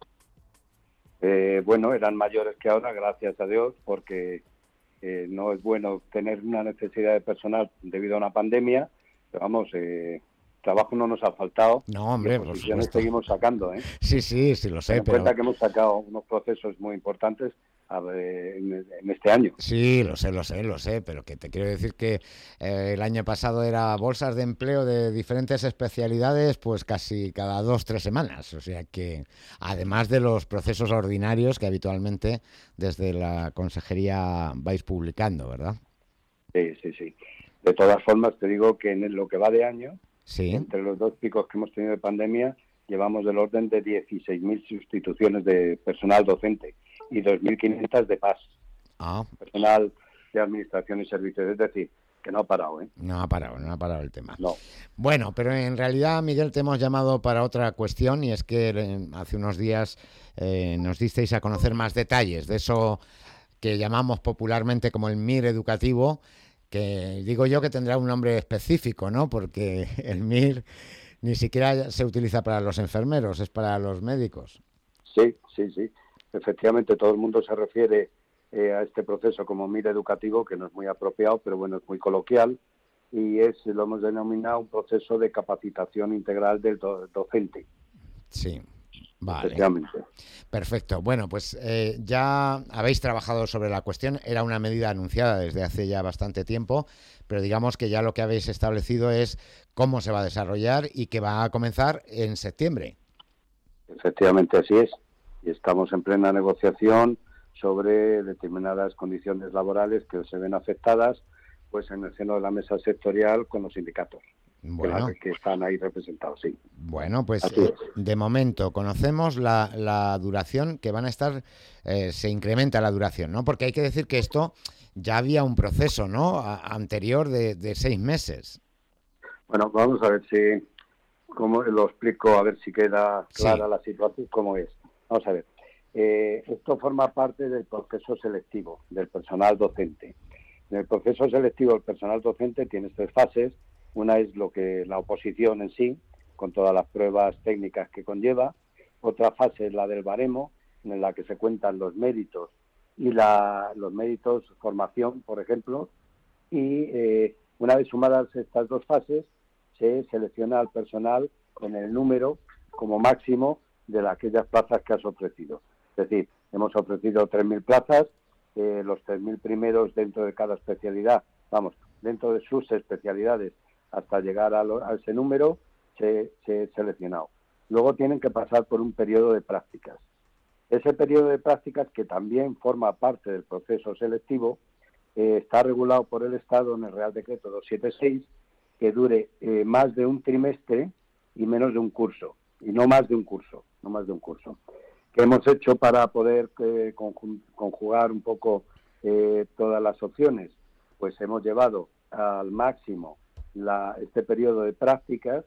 Eh, bueno, eran mayores que ahora, gracias a Dios, porque eh, no es bueno tener una necesidad de personal debido a una pandemia, pero vamos, eh, trabajo no nos ha faltado. No, hombre, por supuesto. Seguimos sacando, ¿eh? Sí, sí, sí lo sé. Ten en pero... cuenta que hemos sacado unos procesos muy importantes a ver, en, en este año. Sí, lo sé, lo sé, lo sé, pero que te quiero decir que eh, el año pasado era bolsas de empleo de diferentes especialidades, pues casi cada dos, tres semanas. O sea que, además de los procesos ordinarios que habitualmente desde la consejería vais publicando, ¿verdad? Sí, sí, sí. De todas formas, te digo que en lo que va de año, sí, entre los dos picos que hemos tenido de pandemia, llevamos del orden de dieciséis mil sustituciones de personal docente y dos mil quinientas de P A S, ah. personal de administración y servicios, es decir, que no ha parado, ¿eh? No ha parado, no ha parado el tema. No. Bueno, pero en realidad, Miguel, te hemos llamado para otra cuestión y es que eh, hace unos días eh, nos disteis a conocer más detalles de eso que llamamos popularmente como el M I R educativo, que digo yo que tendrá un nombre específico, ¿no? Porque el M I R ni siquiera se utiliza para los enfermeros, es para los médicos. Sí, sí, sí. Efectivamente, todo el mundo se refiere eh, a este proceso como M I R educativo, que no es muy apropiado, pero bueno, es muy coloquial, y es, lo hemos denominado un proceso de capacitación integral del do- docente. Sí. Vale. Efectivamente. Perfecto. Bueno, pues eh, ya habéis trabajado sobre la cuestión. Era una medida anunciada desde hace ya bastante tiempo, pero digamos que ya lo que habéis establecido es cómo se va a desarrollar y que va a comenzar en septiembre. Efectivamente, así es. Y estamos en plena negociación sobre determinadas condiciones laborales que se ven afectadas, pues en el seno de la mesa sectorial con los sindicatos. Bueno. Que, que están ahí representados, sí. Bueno, pues eh, de momento conocemos la, la duración que van a estar, eh, se incrementa la duración, ¿no? Porque hay que decir que esto ya había un proceso, ¿no? A, anterior de, de seis meses. Bueno, vamos a ver si, cómo lo explico, a ver si queda clara sí. la situación, cómo es. Vamos a ver, eh, esto forma parte del proceso selectivo del personal docente. En el proceso selectivo del personal docente tienes tres fases. Una es lo que la oposición en sí, con todas las pruebas técnicas que conlleva. Otra fase es la del baremo, en la que se cuentan los méritos y la, los méritos formación, por ejemplo. Y eh, una vez sumadas estas dos fases, se selecciona al personal con el número como máximo de aquellas plazas que has ofrecido. Es decir, hemos ofrecido tres mil plazas, eh, los tres mil primeros dentro de cada especialidad, vamos, dentro de sus especialidades, hasta llegar a, lo, a ese número, se, se ha seleccionado. Luego tienen que pasar por un periodo de prácticas. Ese periodo de prácticas, que también forma parte del proceso selectivo, eh, está regulado por el Estado en el Real Decreto doscientos setenta y seis, que dure eh, más de un trimestre y menos de un curso, y no más de un curso, no más de un curso. ¿Qué hemos hecho para poder eh, conjugar un poco eh, todas las opciones? Pues hemos llevado al máximo La, este periodo de prácticas,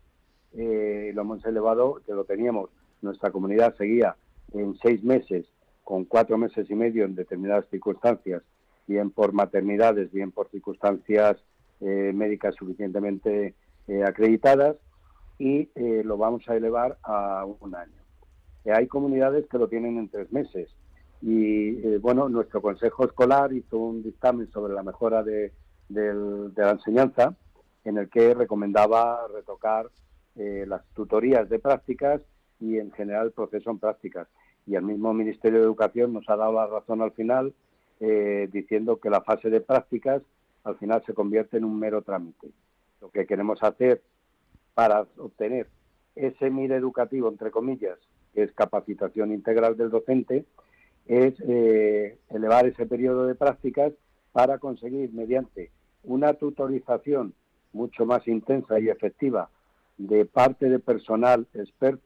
eh, lo hemos elevado, que lo teníamos, nuestra comunidad seguía en seis meses, con cuatro meses y medio en determinadas circunstancias, bien por maternidades, bien por circunstancias eh, médicas suficientemente eh, acreditadas, y eh, lo vamos a elevar a un año. Eh, hay comunidades que lo tienen en tres meses, y eh, bueno, nuestro Consejo Escolar hizo un dictamen sobre la mejora de, del, de la enseñanza, en el que recomendaba retocar eh, las tutorías de prácticas y en general el proceso en prácticas. Y el mismo Ministerio de Educación nos ha dado la razón al final, eh, diciendo que la fase de prácticas al final se convierte en un mero trámite. Lo que queremos hacer para obtener ese M I R educativo, entre comillas, que es capacitación integral del docente, es eh, elevar ese periodo de prácticas para conseguir, mediante una tutorización mucho más intensa y efectiva de parte de personal experto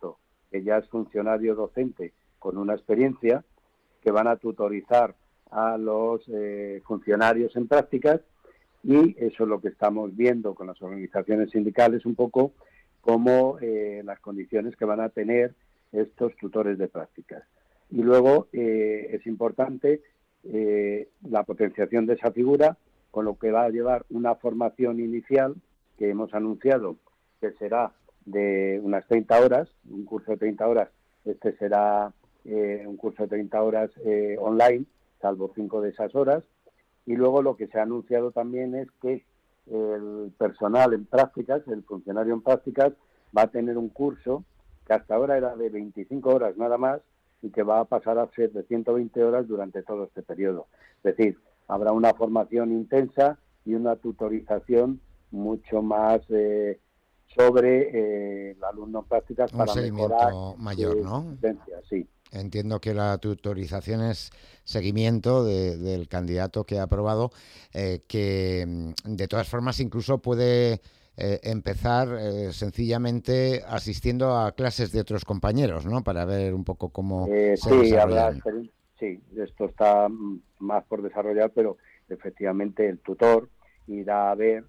que ya es funcionario docente con una experiencia, que van a tutorizar a los eh, funcionarios en prácticas, y eso es lo que estamos viendo con las organizaciones sindicales, un poco como eh, las condiciones que van a tener estos tutores de prácticas. Y luego eh, es importante eh, la potenciación de esa figura, con lo que va a llevar una formación inicial que hemos anunciado que será de unas treinta horas, un curso de treinta horas. Este será eh, un curso de treinta horas eh, online, salvo cinco de esas horas. Y luego lo que se ha anunciado también es que el personal en prácticas, el funcionario en prácticas, va a tener un curso que hasta ahora era de veinticinco horas nada más, y que va a pasar a ser de ciento veinte horas durante todo este periodo. Es decir, habrá una formación intensa y una tutorización mucho más eh, sobre eh, el alumno en prácticas un para seguimiento mejorar mayor, eh, ¿no? Sí. Entiendo que la tutorización es seguimiento de, del candidato que ha aprobado, eh, que de todas formas incluso puede eh, empezar eh, sencillamente asistiendo a clases de otros compañeros, ¿no? Para ver un poco cómo Eh, se sí, habrá desarrollan. experien- sí, esto está más por desarrollar, pero efectivamente el tutor irá a ver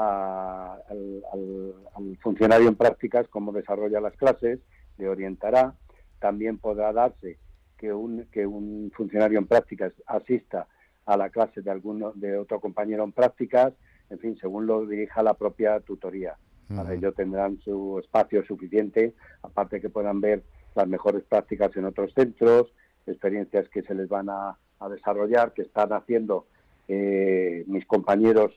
a- al, al- al funcionario en prácticas cómo desarrolla las clases, le orientará. También podrá darse que un, que un funcionario en prácticas asista a la clase de alguno de otro compañero en prácticas, en fin, según lo dirija la propia tutoría. Para Ujú. ello tendrán su espacio suficiente, aparte que puedan ver las mejores prácticas en otros centros, experiencias que se les van a, a desarrollar, que están haciendo eh, mis compañeros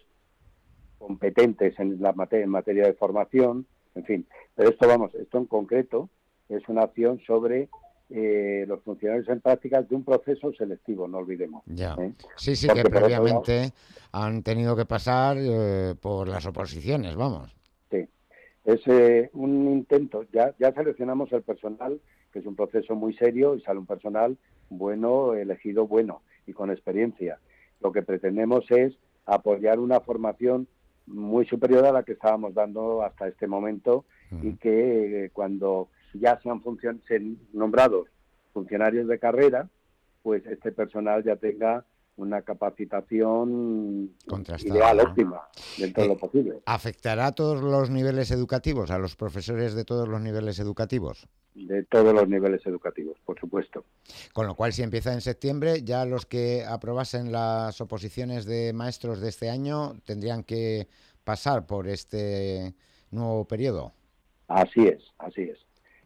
competentes en la materia, en materia de formación, en fin. Pero esto, vamos, esto en concreto es una acción sobre eh, los funcionarios en prácticas de un proceso selectivo, no olvidemos. Ya. ¿eh? Sí, sí, Porque, que por otro lado, previamente han tenido que pasar eh, por las oposiciones, vamos. sí, es eh, un intento, ya, ya seleccionamos el personal, que es un proceso muy serio, y sale un personal bueno, elegido bueno y con experiencia. Lo que pretendemos es apoyar una formación muy superior a la que estábamos dando hasta este momento, y que eh, cuando ya sean funcion- sean nombrados funcionarios de carrera, pues este personal ya tenga una capacitación Contrastada, ideal, ¿no? óptima, dentro Eh, de lo posible. ¿Afectará a todos los niveles educativos, a los profesores de todos los niveles educativos? De todos los niveles educativos, por supuesto. Con lo cual, si empieza en septiembre, ya los que aprobasen las oposiciones de maestros de este año tendrían que pasar por este nuevo periodo. Así es, así es.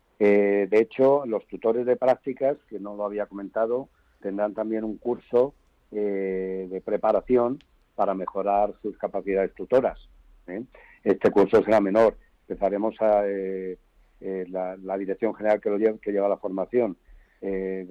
Eh, de hecho, los tutores de prácticas, que no lo había comentado, tendrán también un curso eh, de preparación para mejorar sus capacidades tutoras. ¿eh? Este curso será menor. Empezaremos a eh, eh, la, la dirección general que lo lleva, que lleva la formación eh,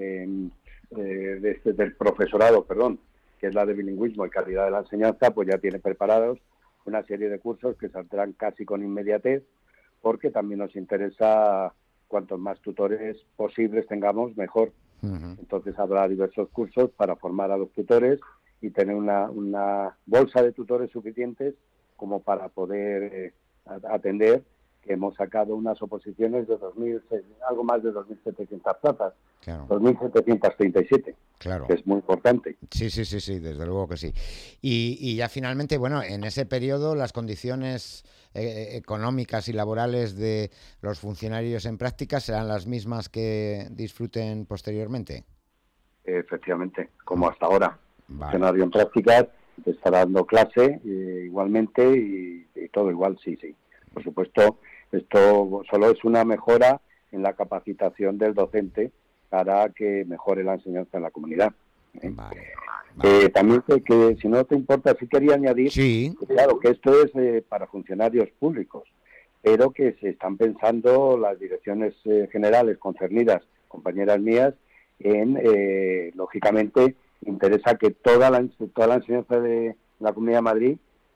de, eh, de este, del profesorado, perdón, que es la de bilingüismo y calidad de la enseñanza, pues ya tiene preparados una serie de cursos que saldrán casi con inmediatez, porque también nos interesa cuantos más tutores posibles tengamos, mejor. Uh-huh. Entonces habrá diversos cursos para formar a los tutores y tener una, una bolsa de tutores suficientes como para poder eh, atender, que hemos sacado unas oposiciones de dos mil, algo más de dos mil setecientas plazas, Claro. dos mil setecientas treinta y siete, Claro. que es muy importante. Sí, sí, sí, sí, desde luego que sí. Y, y ya finalmente, bueno, en ese periodo las condiciones eh, económicas y laborales de los funcionarios en práctica serán las mismas que disfruten posteriormente. Efectivamente, como hasta ahora. Vale. Funcionario en prácticas estará dando clase eh, igualmente y, y todo igual, sí, sí. Por supuesto, esto solo es una mejora en la capacitación del docente para que mejore la enseñanza en la comunidad. ¿eh? Vale, vale. Eh, también que, que, si no te importa, sí quería añadir, sí. que, claro, que esto es eh, para funcionarios públicos, pero que se están pensando las direcciones eh, generales concernidas, compañeras mías, en, eh, lógicamente, interesa que toda la, toda la enseñanza de la Comunidad de Madrid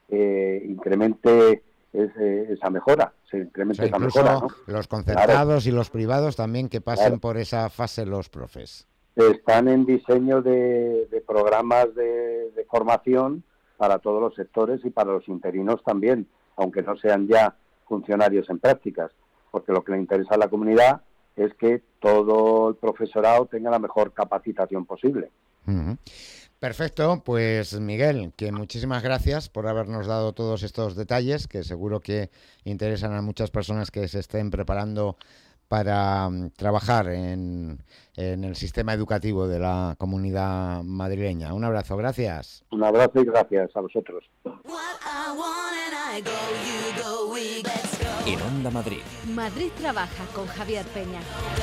eh, incremente ese, esa mejora, se incremente O sea, esa incluso mejora, ¿no? los concertados Claro. y los privados también que pasen Claro. por esa fase los profes. Están en diseño de, de programas de, de formación para todos los sectores y para los interinos también, aunque no sean ya funcionarios en prácticas, porque lo que le interesa a la comunidad es que todo el profesorado tenga la mejor capacitación posible. Uh-huh. Perfecto, pues Miguel, que muchísimas gracias por habernos dado todos estos detalles, que seguro que interesan a muchas personas que se estén preparando para um, trabajar en, en el sistema educativo de la comunidad madrileña. Un abrazo, gracias. Un abrazo y gracias a vosotros. En Onda Madrid. Madrid trabaja con Javier Peña.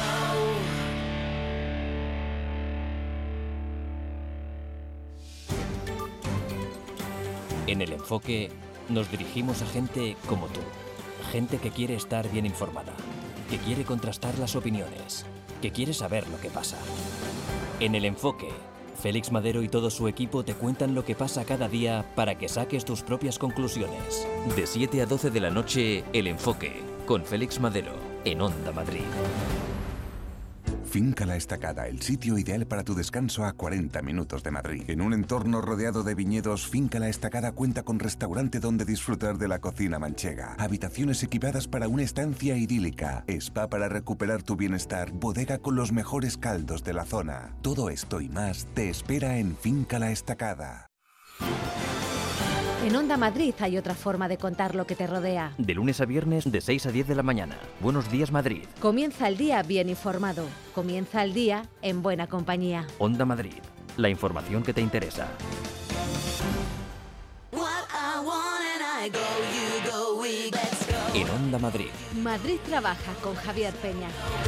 En El Enfoque nos dirigimos a gente como tú, gente que quiere estar bien informada, que quiere contrastar las opiniones, que quiere saber lo que pasa. En El Enfoque, Félix Madero y todo su equipo te cuentan lo que pasa cada día para que saques tus propias conclusiones. De siete a doce de la noche, El Enfoque, con Félix Madero, en Onda Madrid. Finca La Estacada, el sitio ideal para tu descanso a cuarenta minutos de Madrid. En un entorno rodeado de viñedos, Finca La Estacada cuenta con restaurante donde disfrutar de la cocina manchega, habitaciones equipadas para una estancia idílica, spa para recuperar tu bienestar, bodega con los mejores caldos de la zona. Todo esto y más te espera en Finca La Estacada. En Onda Madrid hay otra forma de contar lo que te rodea. De lunes a viernes, de seis a diez de la mañana. Buenos días, Madrid. Comienza el día bien informado. Comienza el día en buena compañía. Onda Madrid. La información que te interesa. En Onda Madrid. Madrid trabaja con Javier Peña.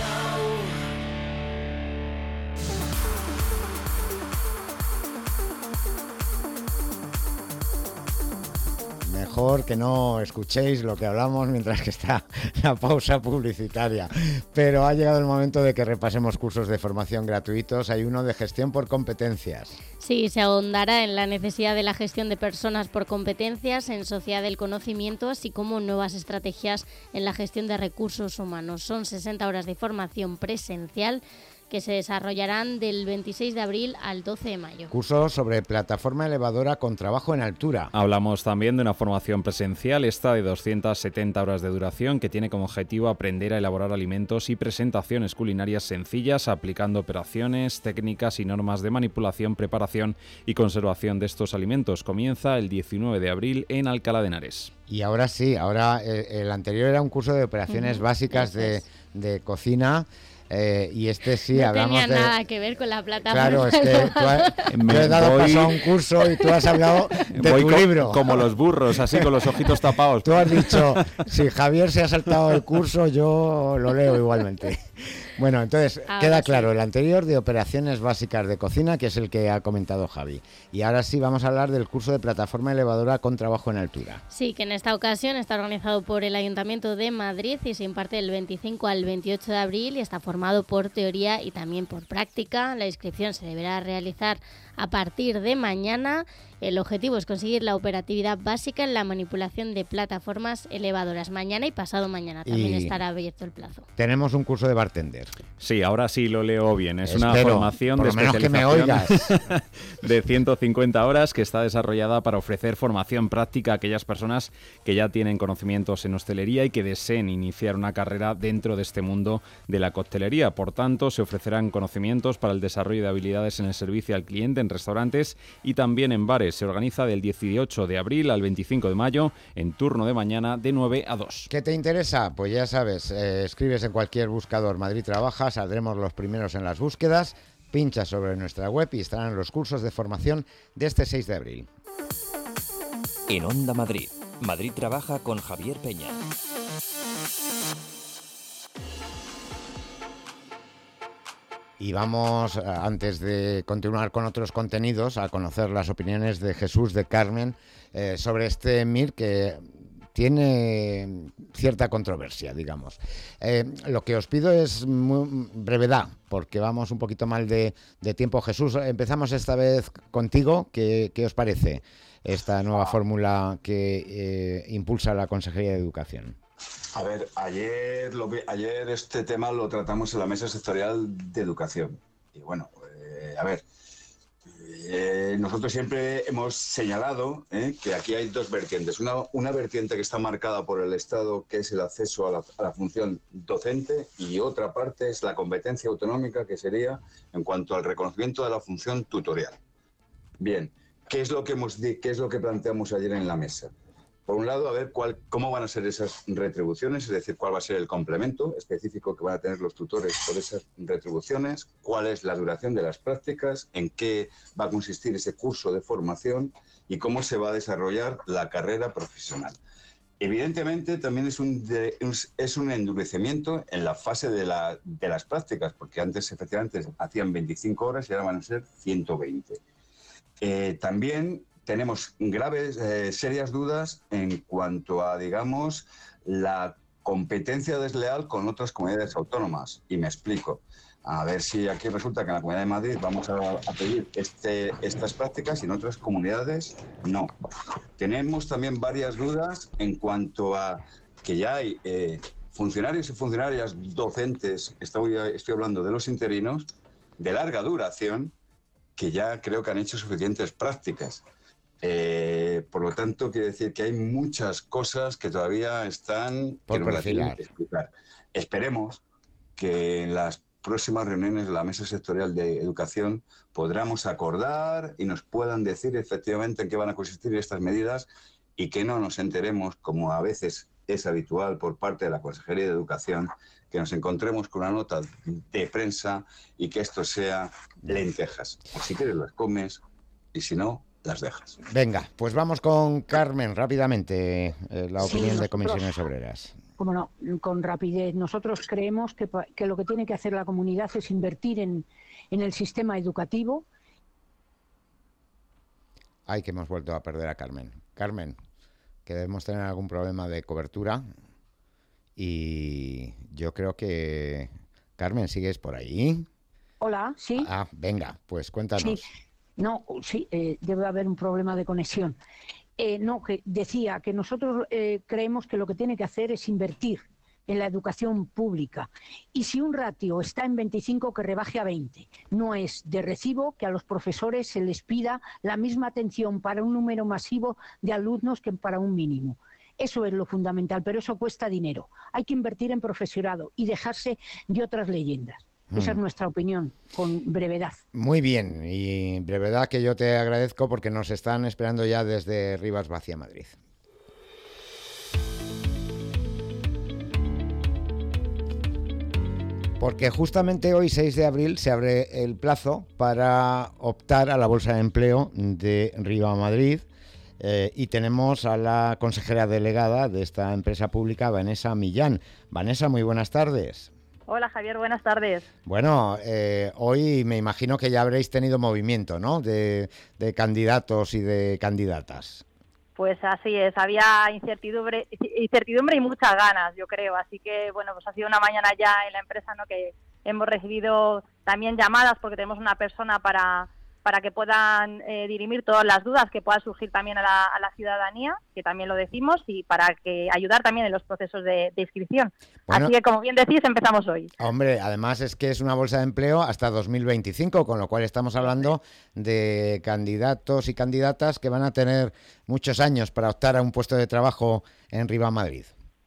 Mejor que no escuchéis lo que hablamos mientras que está la pausa publicitaria. Pero ha llegado el momento de que repasemos cursos de formación gratuitos. Hay uno de gestión por competencias. Sí, se ahondará en la necesidad de la gestión de personas por competencias, en sociedad del conocimiento, así como nuevas estrategias en la gestión de recursos humanos. Son sesenta horas de formación presencial que se desarrollarán del veintiséis de abril al doce de mayo. Curso sobre plataforma elevadora con trabajo en altura. Hablamos también de una formación presencial, esta de doscientas setenta horas de duración, que tiene como objetivo aprender a elaborar alimentos y presentaciones culinarias sencillas, aplicando operaciones, técnicas y normas de manipulación, preparación y conservación de estos alimentos. Comienza el diecinueve de abril en Alcalá de Henares. Y ahora sí, ahora eh, el anterior era un curso de operaciones uh-huh. básicas de, de cocina. Eh, y este sí, no hablamos tenía de... nada que ver con la plataforma. Claro, es que tú has, yo he dado voy... paso a un curso y tú has hablado de voy tu co- libro. Como los burros, así con los ojitos tapados. Tú has dicho, si Javier se ha saltado el curso, yo lo leo igualmente. Bueno, entonces, ahora queda claro, sí. El anterior de operaciones básicas de cocina, que es el que ha comentado Javi. Y ahora sí vamos a hablar del curso de plataforma elevadora con trabajo en altura. Sí, que en esta ocasión está organizado por el Ayuntamiento de Madrid y se imparte del veinticinco al veintiocho de abril y está formado por teoría y también por práctica. La inscripción se deberá realizar a partir de mañana. El objetivo es conseguir la operatividad básica en la manipulación de plataformas elevadoras. Mañana y pasado mañana también y estará abierto el plazo. Tenemos un curso de bartender. Sí, ahora sí lo leo bien. Es Espero, una formación por de lo menos especialización que me oigas. de ciento cincuenta horas que está desarrollada para ofrecer formación práctica a aquellas personas que ya tienen conocimientos en hostelería y que deseen iniciar una carrera dentro de este mundo de la coctelería. Por tanto, se ofrecerán conocimientos para el desarrollo de habilidades en el servicio al cliente en restaurantes y también en bares. Se organiza del dieciocho de abril al veinticinco de mayo en turno de mañana de nueve a dos. ¿Qué te interesa? Pues ya sabes, eh, escribes en cualquier buscador Madrid Trabaja, saldremos los primeros en las búsquedas, pincha sobre nuestra web y estarán los cursos de formación de este seis de abril. En Onda Madrid, Madrid Trabaja con Javier Peña. Y vamos, antes de continuar con otros contenidos, a conocer las opiniones de Jesús, de Carmen, eh, sobre este M I R que tiene cierta controversia, digamos. Eh, lo que os pido es muy, brevedad, porque vamos un poquito mal de, de tiempo. Jesús, empezamos esta vez contigo. ¿Qué, qué os parece esta nueva fórmula que eh, impulsa la Consejería de Educación? A ver, ayer, lo que, ayer este tema lo tratamos en la Mesa Sectorial de Educación. Y bueno, eh, a ver, eh, nosotros siempre hemos señalado eh, que aquí hay dos vertientes. Una, una vertiente que está marcada por el Estado, que es el acceso a la, a la función docente, y otra parte es la competencia autonómica, que sería en cuanto al reconocimiento de la función tutorial. Bien, ¿qué es lo que, hemos, qué es lo que planteamos ayer en la mesa? Por un lado, a ver cuál, cómo van a ser esas retribuciones, es decir, cuál va a ser el complemento específico que van a tener los tutores por esas retribuciones, cuál es la duración de las prácticas, en qué va a consistir ese curso de formación y cómo se va a desarrollar la carrera profesional. Evidentemente, también es un, de, es un endurecimiento en la fase de, la, de las prácticas, porque antes efectivamente hacían veinticinco horas y ahora van a ser ciento veinte. Eh, también tenemos graves, eh, serias dudas en cuanto a, digamos, la competencia desleal con otras comunidades autónomas. Y me explico. A ver si aquí resulta que en la Comunidad de Madrid vamos a, a pedir este, estas prácticas y en otras comunidades no. Tenemos también varias dudas en cuanto a que ya hay eh, funcionarios y funcionarias docentes, estoy, estoy hablando de los interinos, de larga duración, que ya creo que han hecho suficientes prácticas. Eh, por lo tanto, quiere decir que hay muchas cosas que todavía están por que nos las tienen perfilar. que explicar. Esperemos que en las próximas reuniones de la Mesa Sectorial de Educación podamos acordar y nos puedan decir efectivamente en qué van a consistir estas medidas y que no nos enteremos, como a veces es habitual por parte de la Consejería de Educación, que nos encontremos con una nota de prensa y que esto sea lentejas. Si quieres las comes y si no, las dejas. Venga, pues vamos con Carmen rápidamente, eh, la Sí, opinión de nosotros- Comisiones Obreras. Cómo no, con rapidez. Nosotros creemos que, pa- que lo que tiene que hacer la comunidad es invertir en, en el sistema educativo. Ay, que hemos vuelto a perder a Carmen. Carmen, que debemos tener algún problema de cobertura y yo creo que... Carmen, ¿sigues por ahí? Hola, sí. Ah, venga, pues cuéntanos. Sí, no, sí, eh, debe haber un problema de conexión. Eh, no, que decía que nosotros eh, creemos que lo que tiene que hacer es invertir en la educación pública. Y si un ratio está en veinticinco, que rebaje a veinte. No es de recibo que a los profesores se les pida la misma atención para un número masivo de alumnos que para un mínimo. Eso es lo fundamental, pero eso cuesta dinero. Hay que invertir en profesorado y dejarse de otras leyendas. Esa es Mm. nuestra opinión, con brevedad. Muy bien, y brevedad que yo te agradezco porque nos están esperando ya desde Rivas Vacia, Madrid. Porque justamente hoy, seis de abril, se abre el plazo para optar a la bolsa de empleo de Riva Madrid. Eh, y tenemos a la consejera delegada de esta empresa pública, Vanessa Millán. Vanessa, muy buenas tardes. Hola Javier, buenas tardes. Bueno, eh, hoy me imagino que ya habréis tenido movimiento, ¿no? De, de candidatos y de candidatas. Pues así es, había incertidumbre, incertidumbre y muchas ganas, yo creo. Así que, bueno, pues ha sido una mañana ya en la empresa, ¿no? Que hemos recibido también llamadas porque tenemos una persona para, para que puedan eh, dirimir todas las dudas que puedan surgir también a la, a la ciudadanía, que también lo decimos, y para que ayudar también en los procesos de, de inscripción. Bueno, Así que, como bien decís, empezamos hoy. Hombre, además es que es una bolsa de empleo hasta dos mil veinticinco, con lo cual estamos hablando de candidatos y candidatas que van a tener muchos años para optar a un puesto de trabajo en Riva Madrid.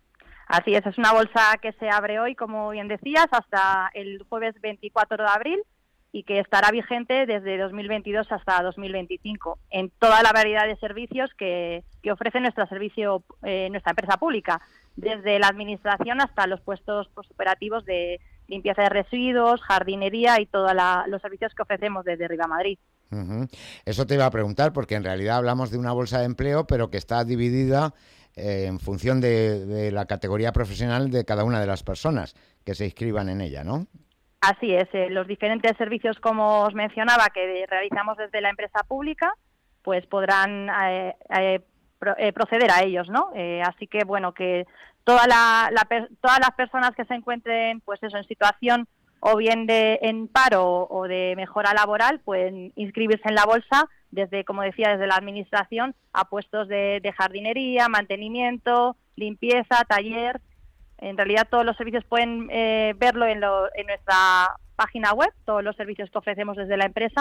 Así es, es una bolsa que se abre hoy, como bien decías, hasta el jueves veinticuatro de abril y que estará vigente desde dos mil veintidós hasta dos mil veinticinco en toda la variedad de servicios que, que ofrece nuestro servicio, eh, nuestra empresa pública, desde la administración hasta los puestos operativos de limpieza de residuos, jardinería y todos los servicios que ofrecemos desde Riva Madrid. Uh-huh. Eso te iba a preguntar, porque en realidad hablamos de una bolsa de empleo, pero que está dividida eh, en función de, de la categoría profesional de cada una de las personas que se inscriban en ella, ¿no? Así es, eh, los diferentes servicios, como os mencionaba, que realizamos desde la empresa pública, pues podrán eh, eh, pro, eh, proceder a ellos, ¿no? Eh, así que, bueno, que toda la, la, todas las personas que se encuentren, pues eso, en situación o bien de en paro o de mejora laboral, pueden inscribirse en la bolsa desde, como decía, desde la administración a puestos de, de jardinería, mantenimiento, limpieza, taller. En realidad todos los servicios pueden eh, verlo en, lo, en nuestra página web, todos los servicios que ofrecemos desde la empresa,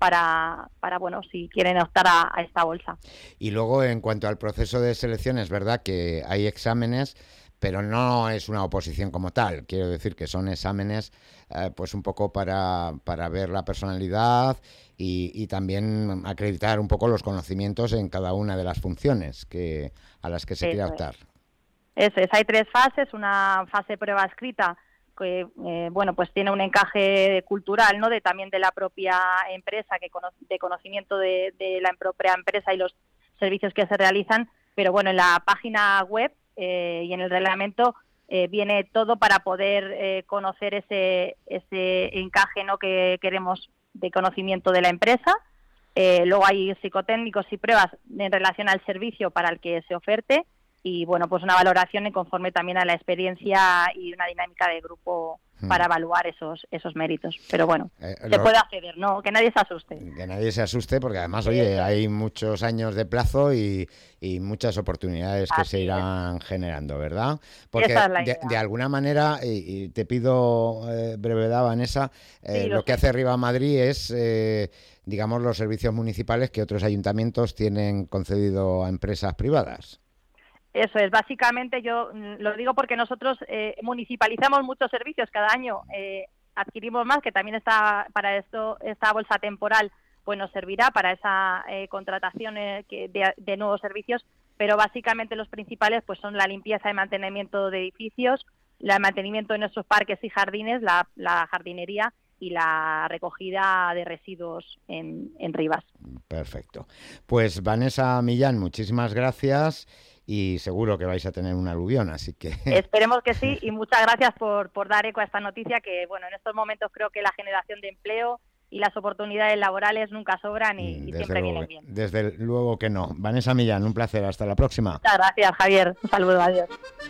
para, para bueno, si quieren optar a, a esta bolsa. Y luego, en cuanto al proceso de selección, es verdad que hay exámenes, pero no es una oposición como tal. Quiero decir que son exámenes eh, pues un poco para, para ver la personalidad y, y también acreditar un poco los conocimientos en cada una de las funciones que a las que se quiere optar. Eso es, hay tres fases, una fase prueba escrita que eh, bueno, pues tiene un encaje cultural, ¿no? De también de la propia empresa, que cono- de conocimiento de, de la propia empresa y los servicios que se realizan, pero bueno, en la página web eh, y en el reglamento eh, viene todo para poder eh, conocer ese ese encaje, ¿no? Que queremos de conocimiento de la empresa. Eh, luego hay psicotécnicos y pruebas en relación al servicio para el que se oferte. Y bueno, pues una valoración conforme también a la experiencia y una dinámica de grupo hmm. para evaluar esos esos méritos. Pero bueno, eh, se lo... puede acceder, no, que nadie se asuste. Que nadie se asuste porque además, oye, hay muchos años de plazo y, y muchas oportunidades que Así se irán es. generando, ¿verdad? Porque es de, de alguna manera, y, y te pido eh, brevedad, Vanessa, eh, sí, lo, lo que hace Riva Madrid es, eh, digamos, los servicios municipales que otros ayuntamientos tienen concedido a empresas privadas. Eso es, básicamente yo lo digo porque nosotros eh, municipalizamos muchos servicios cada año, eh, adquirimos más, que también está para esto esta bolsa temporal pues nos servirá para esa eh, contratación eh, que de, de nuevos servicios, pero básicamente los principales pues son la limpieza y mantenimiento de edificios, el mantenimiento de nuestros parques y jardines, la, la jardinería y la recogida de residuos en, en Rivas. Perfecto. Pues Vanessa Millán, muchísimas gracias. Y seguro que vais a tener un aluvión, así que... Esperemos que sí, y muchas gracias por, por dar eco a esta noticia, que bueno, en estos momentos creo que la generación de empleo y las oportunidades laborales nunca sobran y, y siempre luego, vienen bien. Desde luego que no. Vanessa Millán, un placer, hasta la próxima. Muchas gracias, Javier. Un saludo, adiós.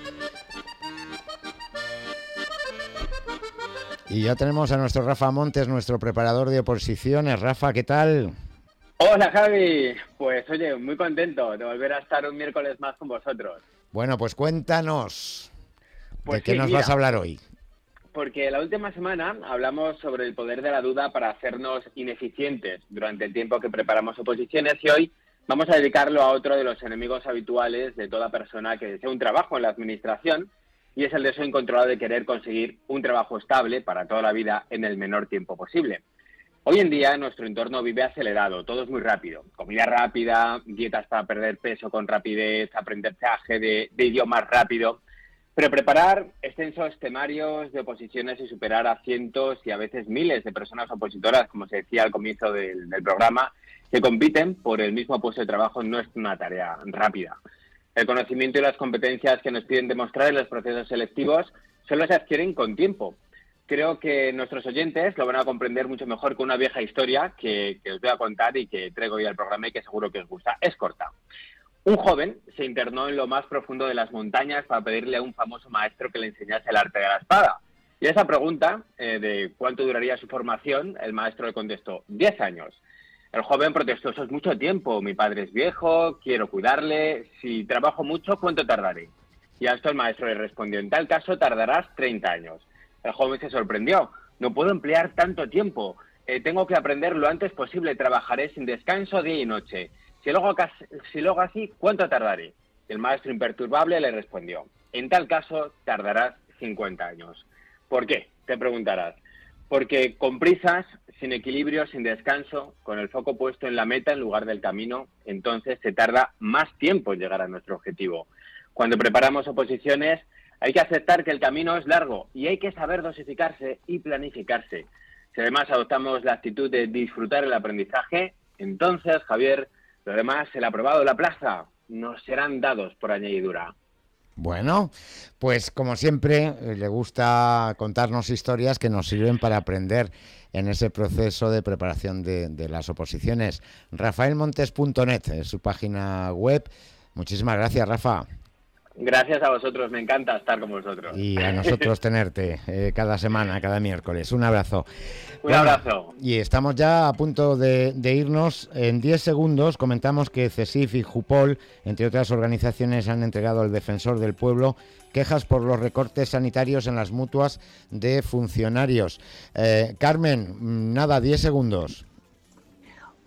Y ya tenemos a nuestro Rafa Montes, nuestro preparador de oposiciones. Rafa, ¿qué tal? Hola Javi, pues oye, muy contento de volver a estar un miércoles más con vosotros. Bueno, pues cuéntanos, pues ¿de qué sí, nos mira, vas a hablar hoy? Porque la última semana hablamos sobre el poder de la duda para hacernos ineficientes durante el tiempo que preparamos oposiciones y hoy vamos a dedicarlo a otro de los enemigos habituales de toda persona que desea un trabajo en la administración y es el deseo incontrolado de querer conseguir un trabajo estable para toda la vida en el menor tiempo posible. Hoy en día nuestro entorno vive acelerado, todo es muy rápido. Comida rápida, dietas para perder peso con rapidez, aprendizaje de, de idiomas rápido. Pero preparar extensos temarios de oposiciones y superar a cientos y a veces miles de personas opositoras, como se decía al comienzo del, del programa, que compiten por el mismo puesto de trabajo no es una tarea rápida. El conocimiento y las competencias que nos piden demostrar en los procesos selectivos solo se adquieren con tiempo. Creo que nuestros oyentes lo van a comprender mucho mejor con una vieja historia que, que os voy a contar y que traigo hoy al programa y que seguro que os gusta. Es corta. Un joven se internó en lo más profundo de las montañas para pedirle a un famoso maestro que le enseñase el arte de la espada. Y a esa pregunta eh, de cuánto duraría su formación, el maestro le contestó, diez años. El joven protestó, eso es mucho tiempo, mi padre es viejo, quiero cuidarle, si trabajo mucho, ¿cuánto tardaré? Y a esto el maestro le respondió, en tal caso tardarás treinta años. El joven se sorprendió. No puedo emplear tanto tiempo. Eh, tengo que aprender lo antes posible. Trabajaré sin descanso día y noche. Si lo hago, si lo hago así, ¿cuánto tardaré? El maestro imperturbable le respondió. En tal caso, tardarás cincuenta años. ¿Por qué? Te preguntarás. Porque con prisas, sin equilibrio, sin descanso, con el foco puesto en la meta en lugar del camino, entonces se tarda más tiempo en llegar a nuestro objetivo. Cuando preparamos oposiciones, hay que aceptar que el camino es largo y hay que saber dosificarse y planificarse. Si además adoptamos la actitud de disfrutar el aprendizaje, entonces, Javier, lo demás, el aprobado, la plaza, nos serán dados por añadidura. Bueno, pues como siempre, le gusta contarnos historias que nos sirven para aprender en ese proceso de preparación de, de las oposiciones. rafael montes punto net es su página web. Muchísimas gracias, Rafa. Gracias a vosotros, me encanta estar con vosotros. Y a nosotros tenerte eh, cada semana, cada miércoles. Un abrazo. Un bueno, abrazo. Y estamos ya a punto de, de irnos. En diez segundos comentamos que CESIF y Jupol, entre otras organizaciones, han entregado al Defensor del Pueblo quejas por los recortes sanitarios en las mutuas de funcionarios. Eh, Carmen, nada, diez segundos.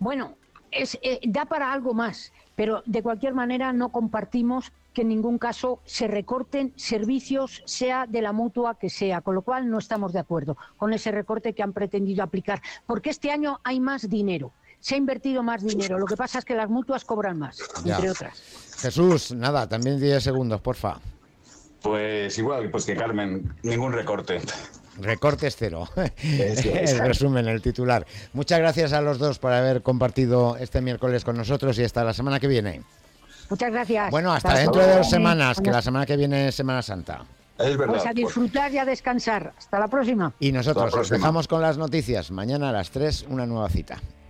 Bueno, es, eh, da para algo más, pero de cualquier manera no compartimos que en ningún caso se recorten servicios, sea de la mutua que sea, con lo cual no estamos de acuerdo con ese recorte que han pretendido aplicar, porque este año hay más dinero, se ha invertido más dinero, lo que pasa es que las mutuas cobran más, Ya. entre otras. Jesús, nada, también diez segundos, porfa. Pues igual, pues que Carmen, ningún recorte. Recortes cero. Eso es. El resumen, el titular. Muchas gracias a los dos por haber compartido este miércoles con nosotros y hasta la semana que viene. Muchas gracias. Bueno, hasta, Hasta dentro de luego. dos semanas, que la semana que viene es Semana Santa. Es verdad. Pues a disfrutar y a descansar. Hasta la próxima. Y nosotros Hasta la os próxima. dejamos con las noticias. Mañana a las tres, una nueva cita.